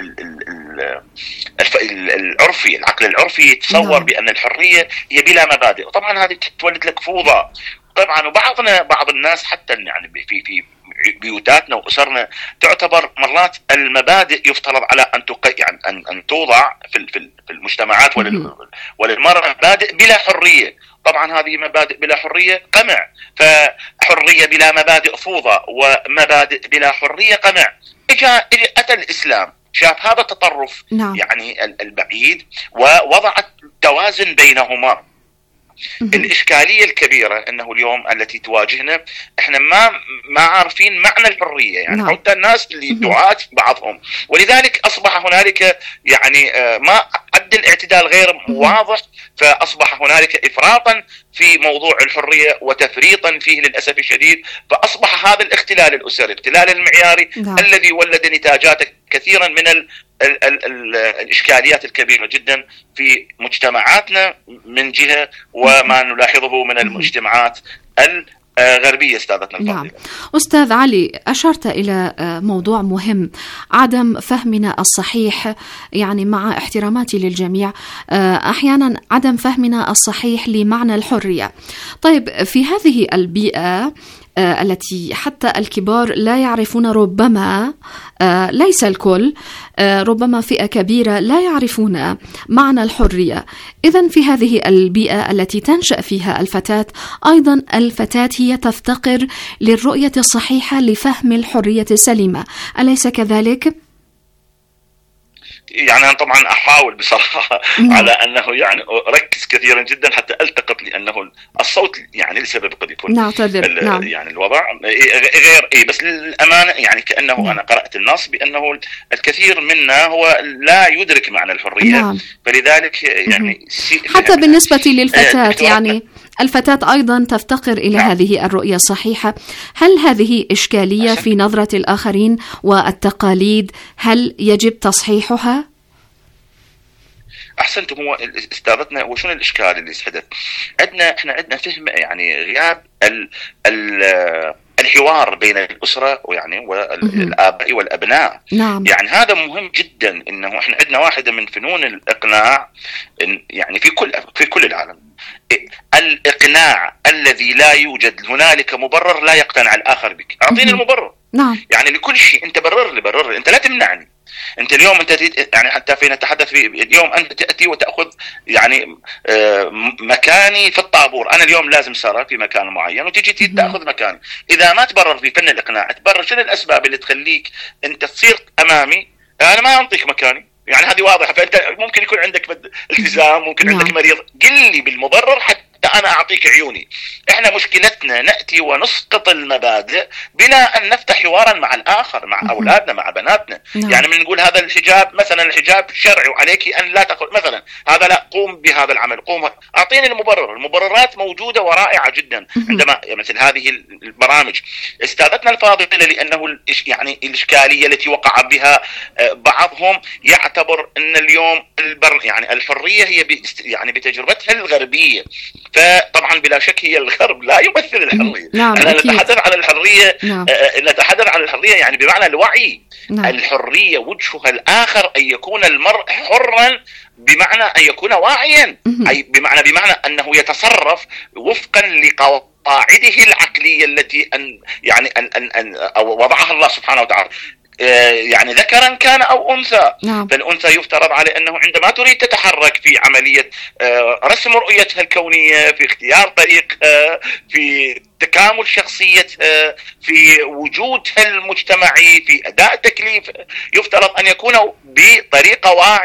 Speaker 13: العرفي العقل العرفي يتصور نعم. بأن الحرية هي بلا مبادئ، طبعا هذه تولد لك فوضى طبعا. وبعضنا بعض الناس حتى يعني في في بيوتاتنا وأسرنا تعتبر مرات المبادئ يفترض على أن تق... يعني أن أن توضع في في المجتمعات ولل... وللمرأة مبادئ بلا حرية. طبعا هذه مبادئ بلا حرية قمع، فحرية بلا مبادئ فوضى، ومبادئ بلا حرية قمع. إجا أتى الإسلام شاف هذا التطرف نعم. يعني البعيد ووضع توازن بينهما. الإشكالية الكبيرة أنه اليوم التي تواجهنا إحنا ما ما عارفين معنى الحرية، يعني نعم. حتى الناس اللي دعاة بعضهم، ولذلك أصبح هنالك يعني ما عد الاعتدال غير واضح، فأصبح هنالك إفراطا في موضوع الحرية وتفريطا فيه للأسف الشديد، فأصبح هذا الاختلال الأسري، الاختلال المعياري نعم. الذي ولد نتاجات كثيرا من ال ال ال ال الإشكاليات الكبيرة جدا في مجتمعاتنا من جهة، وما نلاحظه من المجتمعات الغربية. استاذتنا الفاضلة نعم.
Speaker 7: أستاذ علي، أشرت إلى موضوع مهم، عدم فهمنا الصحيح، يعني مع احتراماتي للجميع أحيانا عدم فهمنا الصحيح لمعنى الحرية. طيب في هذه البيئة التي حتى الكبار لا يعرفون، ربما ليس الكل، ربما فئة كبيرة لا يعرفون معنى الحرية، إذن في هذه البيئة التي تنشأ فيها الفتاة، أيضا الفتاة هي تفتقر للرؤية الصحيحة لفهم الحرية السليمة، أليس كذلك؟
Speaker 13: يعني أنا طبعا أحاول بصراحة مم. على أنه يعني أركز كثيرا جدا حتى ألتقط، لأنه الصوت يعني لسبب قد يكون
Speaker 7: نعتذر نعم.
Speaker 13: يعني الوضع غير إيه، بس للأمانة يعني كأنه مم. أنا قرأت النص بأنه الكثير منا هو لا يدرك معنى الحرية نعم. فلذلك يعني
Speaker 7: حتى بالنسبة للفتاة يعني الفتاة أيضا تفتقر إلى نعم. هذه الرؤية الصحيحة. هل هذه إشكالية في نظرة الآخرين والتقاليد؟ هل يجب تصحيحها؟
Speaker 13: أحسنتم. هو استاذتنا وشون الإشكال اللي حدث عندنا؟ إحنا عندنا فهم يعني غياب ال ال الحوار بين الأسرة ويعني والآباء والأبناء
Speaker 7: نعم.
Speaker 13: يعني هذا مهم جدا، إنه إحنا عندنا واحدة من فنون الإقناع يعني في كل في كل العالم، الإقناع الذي لا يوجد هنالك مبرر لا يقتنع الآخر بك. أعطيني المبرر
Speaker 7: نعم.
Speaker 13: يعني لكل شيء أنت برر لي برر، أنت لا تمنعني. أنت اليوم أنت يعني حتى في نتحدث في اليوم أنت تأتي وتأخذ يعني مكاني في الطابور، أنا اليوم لازم سارة في مكان معين وتجي تأخذ مكاني. إذا ما تبرر في فن الإقناع، تبرر شنو الأسباب اللي تخليك أنت تصير أمامي أنا ما أعطيك مكاني، يعني هذه واضحة. فأنت ممكن يكون عندك التزام، ممكن نعم. عندك مريض، قل لي بالمبرر حتى أنا أعطيك عيوني. إحنا مشكلتنا نأتي ونسقط المبادئ بلا أن نفتح حوارا مع الآخر، مع م- أولادنا مع بناتنا م- يعني من نقول هذا الحجاب مثلا الحجاب شرعي وعليك أن لا تقول مثلا هذا، لا قوم بهذا العمل، قوم أعطيني المبرر. المبررات موجودة ورائعة جدا م- عندما مثل هذه البرامج. استاذتنا الفاضلة لأنه يعني الإشكالية التي وقع بها بعضهم يعتبر أن اليوم البر يعني الحرية هي يعني بتجربتها الغربية، فطبعا بلا شك هي الغرب لا يمثل الحرية.
Speaker 7: نعم.
Speaker 13: أنا نتحدث عن الحرية نعم. نتحدث عن الحرية يعني بمعنى الوعي نعم. الحرية وجهها الآخر أن يكون المرء حرا بمعنى أن يكون واعيا، أي بمعنى بمعنى أنه يتصرف وفقا لقواعده العقلية التي أن يعني أن أن أن أو وضعها الله سبحانه وتعالى، يعني ذكرا كان أو أنثى نعم. فالأنثى يفترض عليه أنه عندما تريد تتحرك في عملية رسم رؤيتها الكونية، في اختيار طريقها، في تكامل شخصيتها، في وجودها المجتمعي، في أداء تكليف، يفترض أن يكون بطريقة واعية.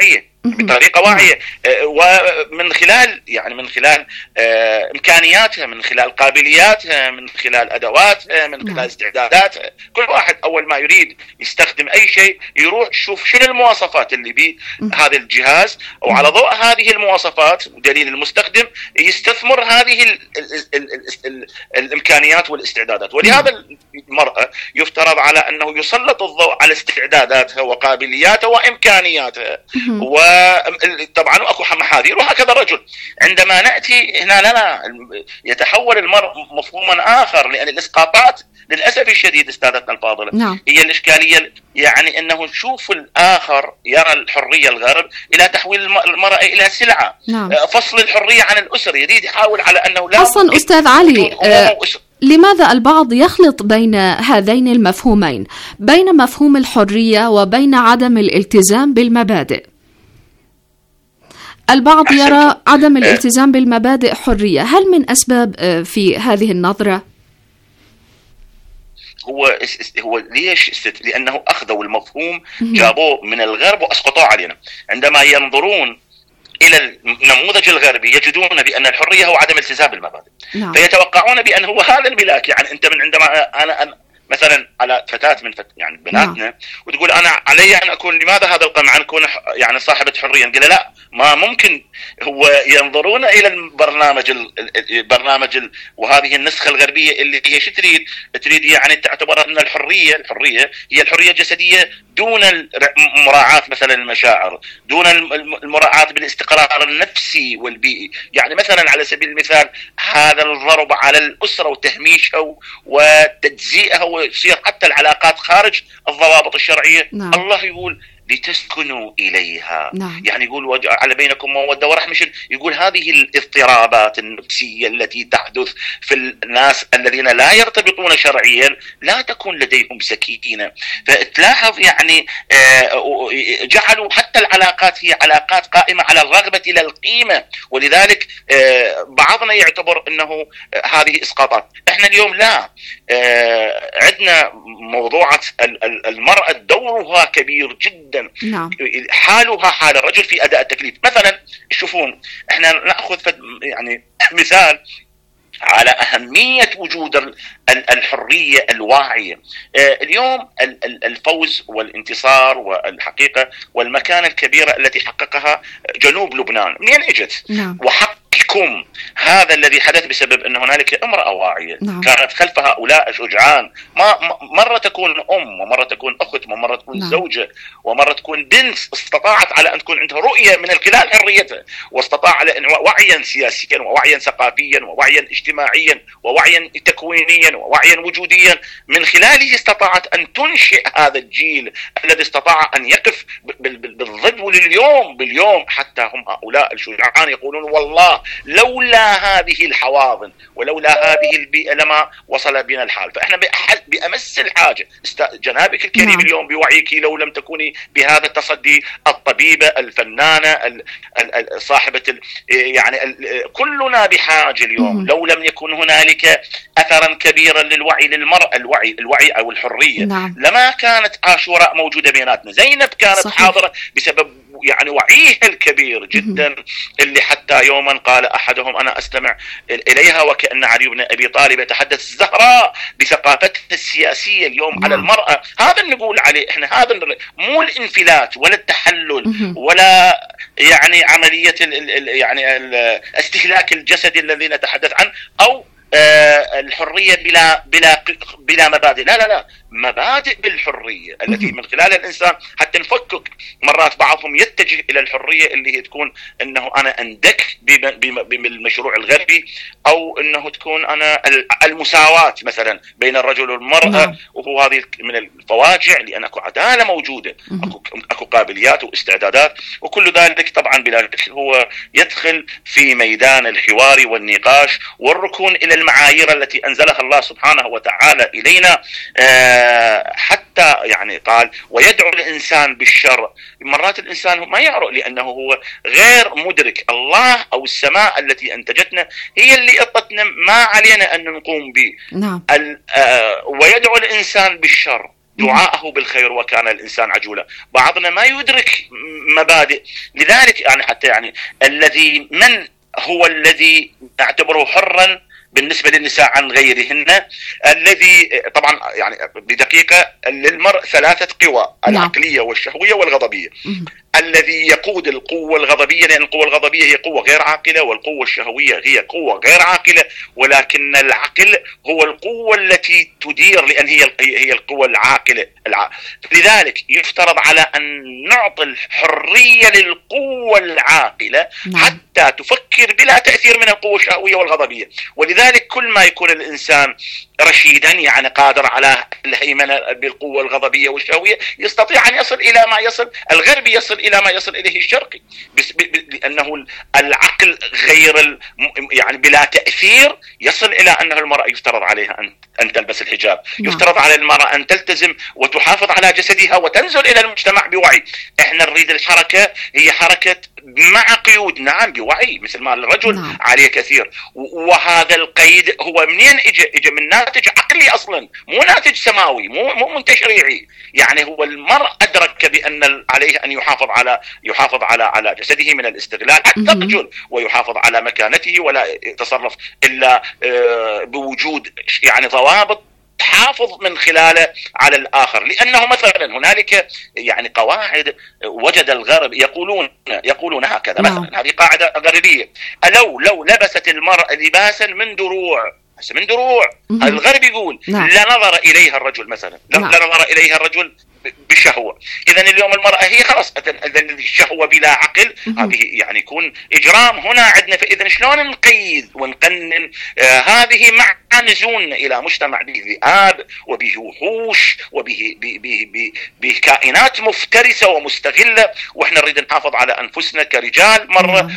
Speaker 13: بطريقة واعية، ومن خلال يعني من خلال إمكانياتها، من خلال قابلياتها، من خلال أدواتها، من خلال استعداداتها. كل واحد أول ما يريد يستخدم أي شيء يروح يشوف شنو المواصفات اللي بيه هذا الجهاز، وعلى ضوء هذه المواصفات ودليل المستخدم يستثمر هذه ال ال ال ال ال الإمكانيات والاستعدادات. ولهذا المرأة يفترض على أنه يسلط الضوء على استعداداتها وقابلياتها وإمكانياتها، وطبعا أكو محاذير. وهكذا الرجل عندما نأتي هنا لنا يتحول المرء مفهوما آخر، لأن الإسقاطات للأسف الشديد استاذتنا الفاضلة نعم. هي الإشكالية، يعني أنه نشوف الآخر يرى الحرية الغرب إلى تحويل المرأة إلى سلعة نعم. فصل الحرية عن الأسر، يريد يحاول على أنه لا
Speaker 7: أصلا أستاذ علي آه لماذا البعض يخلط بين هذين المفهومين، بين مفهوم الحرية وبين عدم الالتزام بالمبادئ؟ البعض أحسنت. يرى عدم الالتزام بالمبادئ حرية، هل من أسباب في هذه النظرة؟
Speaker 13: هو هو ليش؟ لأنه أخذوا المفهوم جابوه من الغرب وأسقطوه علينا. عندما ينظرون إلى النموذج الغربي يجدون بأن الحرية هو عدم التزام بالمبادئ نعم. فيتوقعون بأن هو هذا الملاك. يعني أنت من عندما أنا, أنا مثلا على فتاة من فت يعني بناتنا نعم. وتقول أنا علي أن أكون، لماذا هذا القمع أن أكون يعني صاحبة حرية؟ نقول لا، ما ممكن. هو ينظرون إلى البرنامج البرنامج ال... وهذه النسخة الغربية اللي هي شو تريد؟ تريد يعني تعتبر أن الحرية الحرية هي الحرية الجسدية دون مراعاة مثلا المشاعر، دون المراعاة بالاستقرار النفسي والبيئي. يعني مثلا على سبيل المثال هذا الضرب على الأسرة وتهميشها وتجزئها ويصير حتى العلاقات خارج الضوابط الشرعية نعم. الله يقول لتسكنوا إليها نعم. يعني يقول وجعل بينكم مودة ورحمة. يقول هذه الاضطرابات النفسية التي تحدث في الناس الذين لا يرتبطون شرعيا لا تكون لديهم سكينة. فتلاحظ يعني جعلوا حتى العلاقات هي علاقات قائمة على الرغبة إلى القيمة، ولذلك بعضنا يعتبر أنه هذه إسقاطات. احنا اليوم لا، عندنا موضوعة المرأة دورها كبير جدا نعم. حالها حال الرجل في أداء التكليف. مثلا شوفون احنا نأخذ يعني مثال على أهمية وجود الحرية الواعية. اليوم الفوز والانتصار والحقيقة والمكانة الكبيرة التي حققها جنوب لبنان منين اجت؟ نعم. وحقكم هذا الذي حدث بسبب أن هنالك امرأة واعية نعم. كانت خلف هؤلاء شجعان. ما مرة تكون أم، ومرة تكون أخت، ومرة تكون نعم. زوجة، ومرة تكون بنت، استطاعت على أن تكون عندها رؤية من خلال حريتها، واستطاع على أن وعيا سياسيا ووعيا ثقافيا ووعيا اجتماعيا ووعيا تكوينيا ووعيا وجوديا. من خلاله استطاعت أن تنشئ هذا الجيل الذي استطاع أن يقف بالضد. ولليوم باليوم حتى هم هؤلاء الشجعان يقولون والله لولا هذه الحواضن ولولا هذه البيئة لما وصل بنا الحال. فإحنا بأمس الحاجة جنابك الكريم نعم. اليوم بوعيك لو لم تكوني بهذا التصدي الطبيبة الفنانة صاحبة يعني كلنا بحاجة اليوم مم. لو لم يكن هنالك أثرا كبيرا للوعي للمرأة، الوعي الوعي أو الحرية نعم. لما كانت عاشوراء موجودة بيناتنا. زينب كانت صحيح. حاضرة بسبب يعني وعيها الكبير جدا مم. اللي حتى يوما قال أحدهم أنا أستمع إليها وكأن علي بن أبي طالب يتحدث الزهراء بثقافتها السياسية اليوم مم. على المرأة. هذا اللي نقول عليه إحنا، هذا مو الانفلات ولا التحلل مم. ولا يعني عملية ال ال يعني الاستهلاك الجسدي الذي نتحدث عنه، أو آه الحرية بلا بلا بلا مبادئ. لا لا لا، مبادئ بالحرية التي من خلالها الإنسان حتى نفكك. مرات بعضهم يتجه إلى الحرية اللي هي تكون أنه أنا أندك بالمشروع الغربي، أو أنه تكون أنا المساواة مثلا بين الرجل والمرأة، وهو هذه من الفواجع لأن أكو عدالة موجودة، أكو, أكو قابليات واستعدادات، وكل ذلك طبعا بلا شك هو يدخل في ميدان الحوار والنقاش والركون إلى المعايير التي أنزلها الله سبحانه وتعالى إلينا. آه حتى يعني قال ويدعو الإنسان بالشر. مرات الإنسان ما يعرف لأنه هو غير مدرك. الله أو السماء التي أنتجتنا هي اللي أعطتنا ما علينا أن نقوم به. نعم. آه ويدعو الإنسان بالشر دعاءه بالخير وكان الإنسان عجولا. بعضنا ما يدرك مبادئ، لذلك يعني حتى يعني الذي من هو الذي نعتبره حرا بالنسبة للنساء عن غيرهن، الذي طبعا يعني بدقيقة للمرء ثلاثة قوى، العقلية والشهوية والغضبية. الذي يقود القوة الغضبية، لأن القوة الغضبية هي قوة غير عاقلة، والقوة الشهوية هي قوة غير عاقلة، ولكن العقل هو القوة التي تدير، لأن هي هي القوة العاقلة. لذلك يفترض على أن نعطي الحرية للقوة العاقلة حتى تفكر بلا تأثير من القوة الشهوية والغضبية. ولذلك كل ما يكون الإنسان رشيدا يعني قادر على الهيمنة بالقوة الغضبية والشهوية، يستطيع أن يصل إلى ما يصل الغربي، يصل إلى ما يصل إليه الشرقي، لأنه العقل غير يعني بلا تأثير يصل إلى أنه المرأة يفترض عليها أن أن تلبس الحجاب، يفترض على المرأة أن تلتزم وتحافظ على جسدها وتنزل إلى المجتمع بوعي. إحنا نريد الحركة هي حركة مع قيود، نعم بوعي، مثل ما الرجل نعم. عليه كثير، وهذا القيد هو منين اجى؟ اجى من ناتج عقلي اصلا، مو ناتج سماوي، مو مو من تشريعي. يعني هو المرء ادرك بان عليه ان يحافظ على يحافظ على على جسده من الاستغلال حتى الرجل، ويحافظ على مكانته ولا يتصرف الا بوجود يعني ضوابط تحافظ من خلاله على الآخر. لأنه مثلا هنالك يعني قواعد وجد الغرب يقولون يقولون هكذا مثلا، هذه قاعدة غربية، لو لو لبست المرأة لباسا من دروع من دروع الغرب يقول لا نظر إليها الرجل مثلا، لا نظر إليها الرجل بشهوة. إذا اليوم المرأة هي خلاص الشهوة بلا عقل، هذه يعني يكون إجرام هنا عندنا. فإذا شلون نقيد ونقنن؟ آه هذه مع نزولنا إلى مجتمع به ذئاب وبه وحوش وبه بكائنات مفترسة ومستغلة، وإحنا نريد نحافظ على أنفسنا كرجال مرة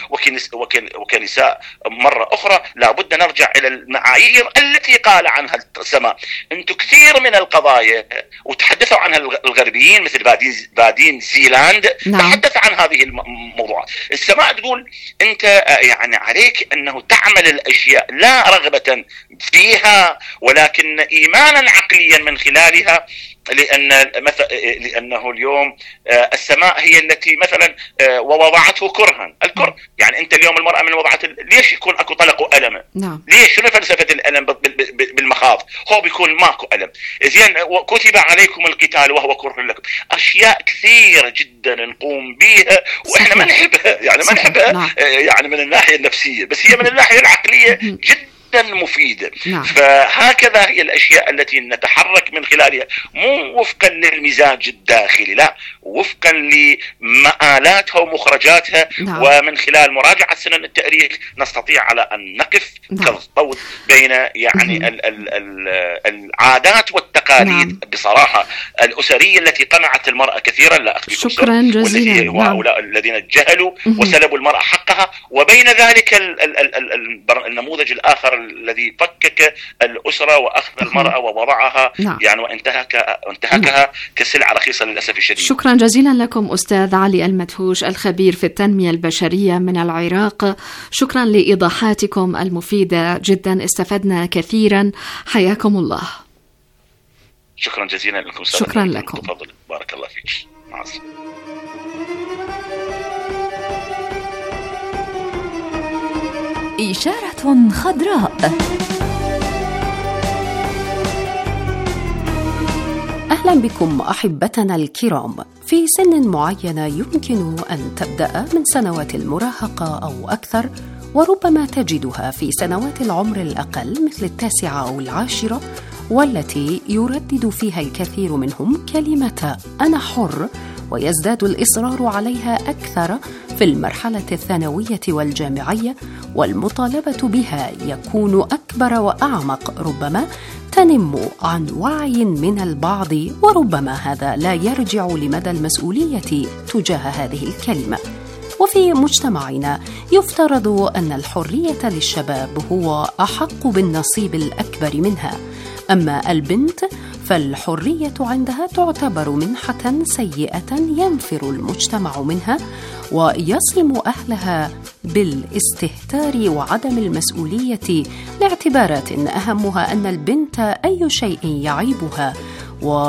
Speaker 13: وكنساء مرة أخرى. لابد نرجع إلى المعايير التي قال عنها السماء. أنتم كثير من القضايا وتحدثوا عنها الغربيين مثل بادين بادين سيلاند، نعم. تحدث عن هذه الموضوعات. السماء تقول أنت يعني عليك أنه تعمل الأشياء لا رغبة فيها ولكن إيمانا عقليا من خلالها، لأن مثلا لأنه اليوم السماء هي التي مثلا ووضعته كرها. الكره يعني أنت اليوم المرأة من وضعت، ليش يكون أكو طلق وألم؟ نعم. ليش؟ شنو فلسفة الألم بالمخاض؟ هو بيكون ماكو ألم. زين كتب عليكم القتال وهو كره لكم. أشياء كثيرة جدا نقوم بها وإحنا ما نحبها، يعني ما نحبها نعم. يعني من الناحية النفسية، بس هي من الناحية العقلية جدا مفيدة. نعم. فهكذا هي الأشياء التي نتحرك من خلالها، مو وفقا للمزاج الداخلي، لا، وفقا لمآلاتها ومخرجاتها. نعم. ومن خلال مراجعة سنن التاريخ نستطيع على أن نقف نعم. كالصوت بين يعني ال ال ال العادات والتقاليد. نعم. بصراحة الأسرية التي قمعت المرأة كثيرا، لا أخفي.
Speaker 7: شكرا جزيلا.
Speaker 13: وهؤلاء نعم. الذين جهلوا وسلبوا المرأة حقها، وبين ذلك ال ال ال ال النموذج الآخر الذي فكك الأسرة وأخذ المرأة ووضعها نعم. يعني وانتهك انتهكها نعم. كسلعة رخيصة للأسف الشديد.
Speaker 7: شكرا جزيلا لكم أستاذ علي المدفوش، الخبير في التنمية البشرية من العراق. شكرا لإيضاحاتكم المفيدة جدا، استفدنا كثيرا، حياكم الله.
Speaker 13: شكرا جزيلا لكم.
Speaker 7: شكرا لكم.
Speaker 13: تفضل. بارك الله فيك. مع السلامة.
Speaker 9: إشارة خضراء.
Speaker 6: أهلا بكم أحبتنا الكرام. في سن معينة يمكن أن تبدأ من سنوات المراهقة أو أكثر، وربما تجدها في سنوات العمر الأقل مثل التاسعة أو العاشرة، والتي يردد فيها الكثير منهم كلمة أنا حر، ويزداد الإصرار عليها أكثر في المرحلة الثانوية والجامعية، والمطالبة بها يكون أكبر وأعمق، ربما تنم عن وعي من البعض، وربما هذا لا يرجع لمدى المسؤولية تجاه هذه الكلمة. وفي مجتمعنا يفترض أن الحرية للشباب هو أحق بالنصيب الأكبر منها، أما البنت فالحرية عندها تعتبر منحة سيئة ينفر المجتمع منها ويصم أهلها بالاستهتار وعدم المسؤولية، لاعتبارات أهمها أن البنت أي شيء يعيبها، و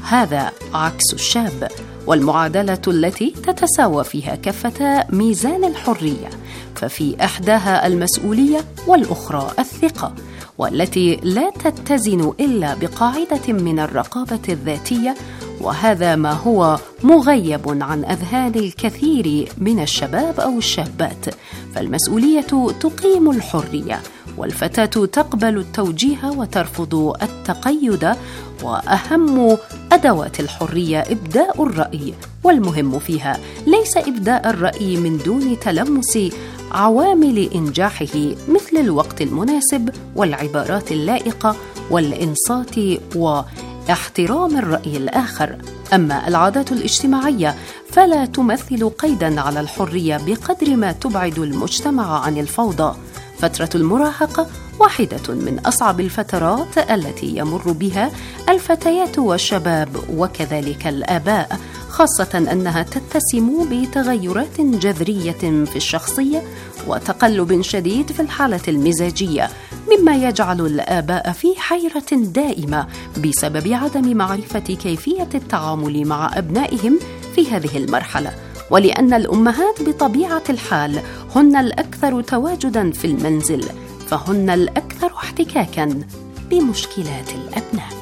Speaker 6: هذا عكس الشاب، والمعادلة التي تتساوى فيها كفتا ميزان الحرية، ففي إحداها المسؤولية والأخرى الثقة، والتي لا تتزن إلا بقاعدة من الرقابة الذاتية، وهذا ما هو مغيب عن أذهان الكثير من الشباب أو الشابات. فالمسؤولية تقيم الحرية، والفتاة تقبل التوجيه وترفض التقيد، وأهم أدوات الحرية إبداء الرأي، والمهم فيها ليس إبداء الرأي من دون تلمس عوامل إنجاحه مثل الوقت المناسب والعبارات اللائقة والإنصات واحترام الرأي الآخر. أما العادات الاجتماعية فلا تمثل قيداً على الحرية بقدر ما تبعد المجتمع عن الفوضى. فترة المراهقة واحدة من أصعب الفترات التي يمر بها الفتيات والشباب وكذلك الآباء، خاصة أنها تتسم بتغيرات جذرية في الشخصية وتقلب شديد في الحالة المزاجية، مما يجعل الآباء في حيرة دائمة بسبب عدم معرفة كيفية التعامل مع أبنائهم في هذه المرحلة، ولأن الأمهات بطبيعة الحال هن الأكثر تواجداً في المنزل، فهن الأكثر احتكاكاً بمشكلات الأبناء.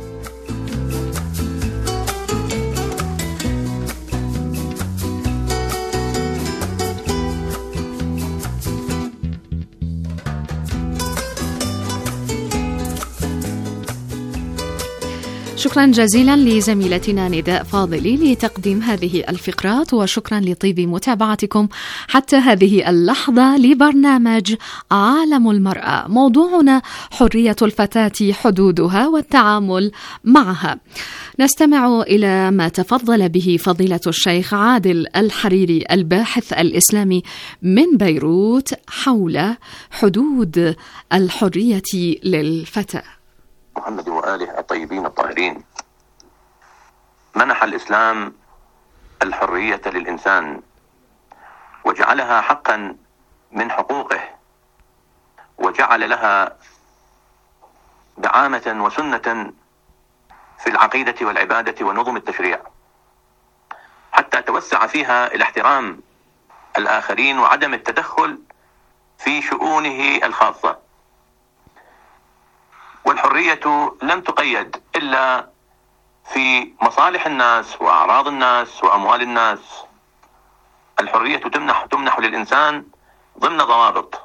Speaker 7: شكرا جزيلا لزميلتنا نداء فاضلي لتقديم هذه الفقرات، وشكرا لطيب متابعتكم حتى هذه اللحظة لبرنامج عالم المرأة. موضوعنا حرية الفتاة، حدودها والتعامل معها. نستمع إلى ما تفضل به فضيلة الشيخ عادل الحريري الباحث الإسلامي من بيروت حول حدود الحرية للفتاة.
Speaker 14: محمد وآله الطيبين الطاهرين. منح الإسلام الحرية للإنسان وجعلها حقا من حقوقه، وجعل لها دعامة وسنة في العقيدة والعبادة ونظم التشريع، حتى توسع فيها الاحترام الآخرين وعدم التدخل في شؤونه الخاصة. والحرية لم تقيد إلا في مصالح الناس وأعراض الناس وأموال الناس. الحرية تمنح تمنح للإنسان ضمن ضوابط،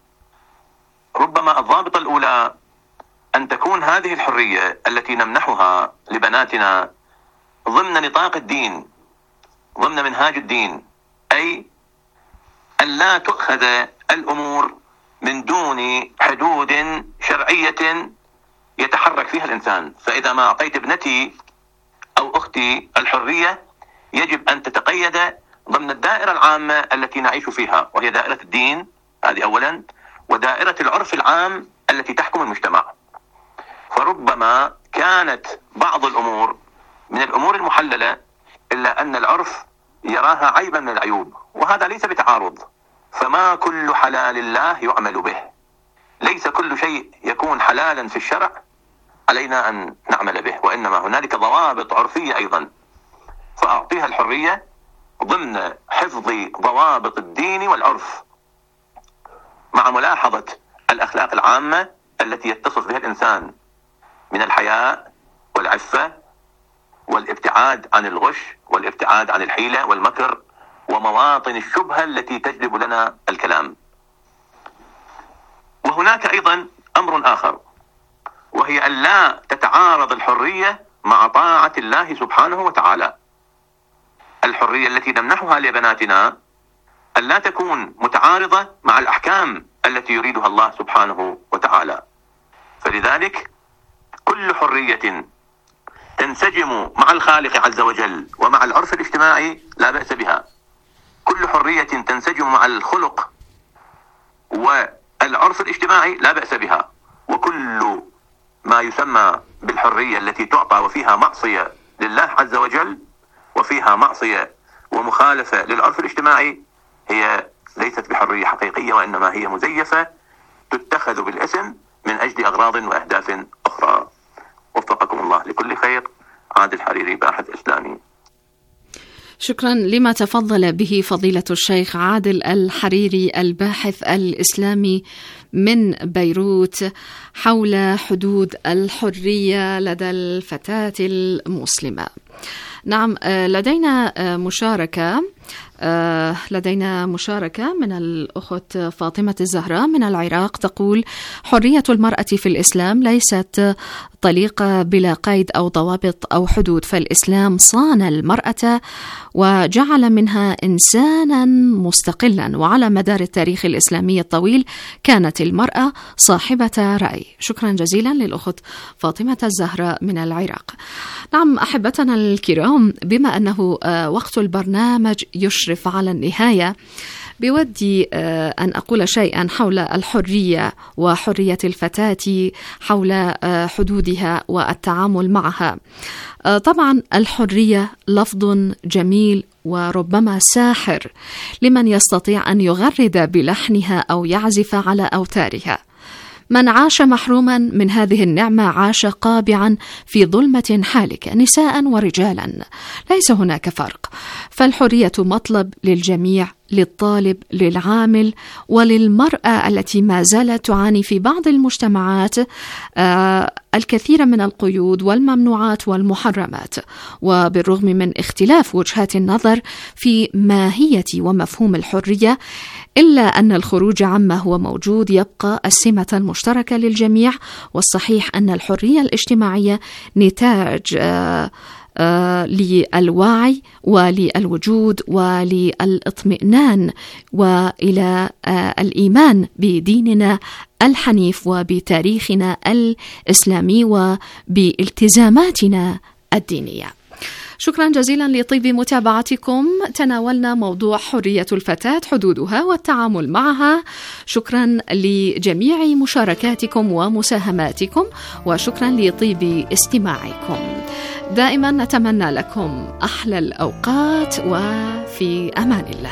Speaker 14: ربما الضابط الأولى أن تكون هذه الحرية التي نمنحها لبناتنا ضمن نطاق الدين، ضمن منهاج الدين، أي أن لا تؤخذ الأمور من دون حدود شرعية يتحرك فيها الإنسان. فإذا ما أعطيت ابنتي أو أختي الحرية يجب أن تتقيد ضمن الدائرة العامة التي نعيش فيها، وهي دائرة الدين، هذه أولا، ودائرة العرف العام التي تحكم المجتمع. فربما كانت بعض الأمور من الأمور المحللة إلا أن العرف يراها عيبا من العيوب، وهذا ليس بتعارض. فما كل حلال الله يعمل به، ليس كل شيء يكون حلالا في الشرع علينا أن نعمل به، وإنما هنالك ضوابط عرفية أيضا، فأعطيها الحرية ضمن حفظ ضوابط الدين والعرف، مع ملاحظة الأخلاق العامة التي يتصف بها الإنسان من الحياء والعفة والابتعاد عن الغش والابتعاد عن الحيلة والمكر ومواطن الشبهة التي تجلب لنا الكلام. وهناك أيضا أمر آخر، وهي أن لا تتعارض الحرية مع طاعة الله سبحانه وتعالى. الحرية التي نمنحها لبناتنا أن لا تكون متعارضة مع الأحكام التي يريدها الله سبحانه وتعالى. فلذلك كل حرية تنسجم مع الخالق عز وجل ومع العرف الاجتماعي لا بأس بها. كل حرية تنسجم مع الخلق والعرف الاجتماعي لا بأس بها. وكل ما يسمى بالحرية التي تعطى وفيها معصية لله عز وجل وفيها معصية ومخالفة للعرف الاجتماعي هي ليست بحرية حقيقية، وإنما هي مزيفة تتخذ بالاسم من أجل أغراض وأهداف أخرى. وفقكم الله لكل خير، عادل حريري، باحث إسلامي.
Speaker 7: شكرا لما تفضل به فضيلة الشيخ عادل الحريري الباحث الإسلامي من بيروت حول حدود الحرية لدى الفتاة المسلمة. نعم، لدينا مشاركة لدينا مشاركة من الأخت فاطمة الزهراء من العراق، تقول: حرية المرأة في الإسلام ليست طليقة بلا قيد أو ضوابط أو حدود، فالإسلام صان المرأة وجعل منها إنسانا مستقلا، وعلى مدار التاريخ الإسلامي الطويل كانت المرأة صاحبة رأي. شكرا جزيلا للأخت فاطمة الزهراء من العراق. نعم أحبتنا الكرام، بما أنه وقت البرنامج يشرف على النهاية، بودي أن أقول شيئا حول الحرية وحرية الفتاة، حول حدودها والتعامل معها. طبعا الحرية لفظ جميل وربما ساحر لمن يستطيع أن يغرد بلحنها أو يعزف على أوتارها. من عاش محروما من هذه النعمة عاش قابعا في ظلمة حالكة، نساء ورجالا، ليس هناك فرق. فالحرية مطلب للجميع، للطالب، للعامل، وللمرأة التي ما زالت تعاني في بعض المجتمعات آه الكثير من القيود والممنوعات والمحرمات. وبالرغم من اختلاف وجهات النظر في ماهية ومفهوم الحرية، إلا أن الخروج عما هو موجود يبقى السمة المشتركة للجميع. والصحيح أن الحرية الاجتماعية نتاج آه آه للوعي وللوجود وللاطمئنان وإلى آه الإيمان بديننا الحنيف وبتاريخنا الإسلامي وبالتزاماتنا الدينية. شكرا جزيلا لطيب متابعتكم. تناولنا موضوع حرية الفتاة، حدودها والتعامل معها. شكرا لجميع مشاركاتكم ومساهماتكم، وشكرا لطيب استماعكم. دائما نتمنى لكم أحلى الأوقات، وفي أمان الله.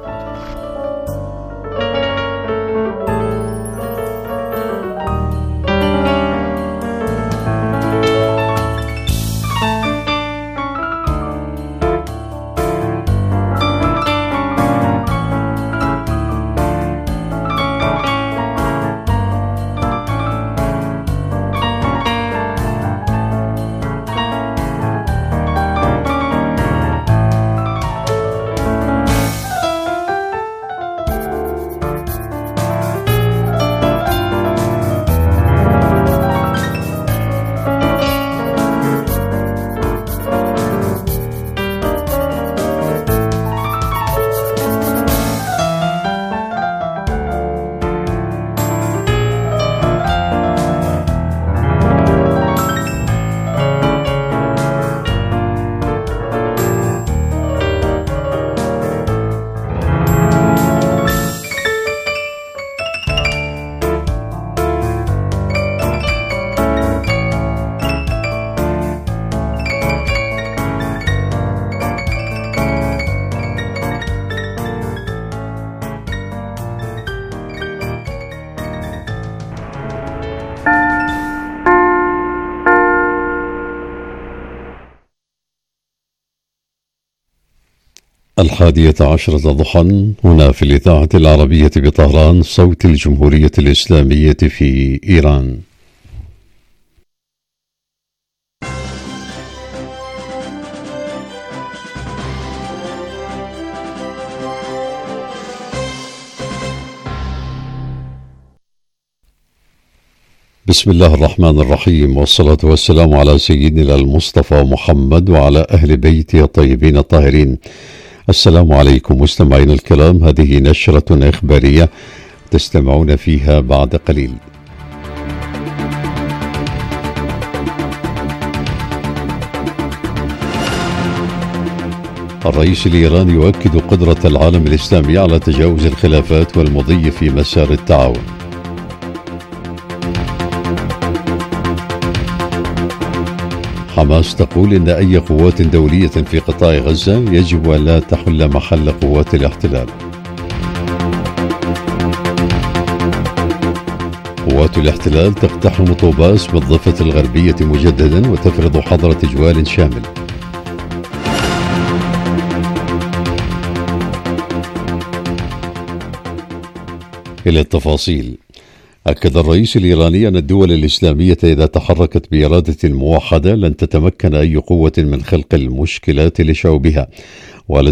Speaker 1: الحادية عشرة ضحى هنا في الإذاعة العربية بطهران، صوت الجمهورية الإسلامية في إيران. بسم الله الرحمن الرحيم، والصلاة والسلام على سيدنا المصطفى محمد وعلى أهل بيته الطيبين الطاهرين. السلام عليكم مستمعين الكرام، هذه نشرة إخبارية تستمعون فيها بعد قليل. الرئيس الإيراني يؤكد قدرة العالم الإسلامي على تجاوز الخلافات والمضي في مسار التعاون. حماس تقول إن أي قوات دولية في قطاع غزة يجب أن لا تحل محل قوات الاحتلال. قوات الاحتلال تقتحم طوباس بالضفة الغربية مجددا وتفرض حظر تجوال شامل. إلى التفاصيل. أكد الرئيس الإيراني أن الدول الإسلامية إذا تحركت بإرادة موحدة لن تتمكن أي قوة من خلق المشكلات لشعوبها.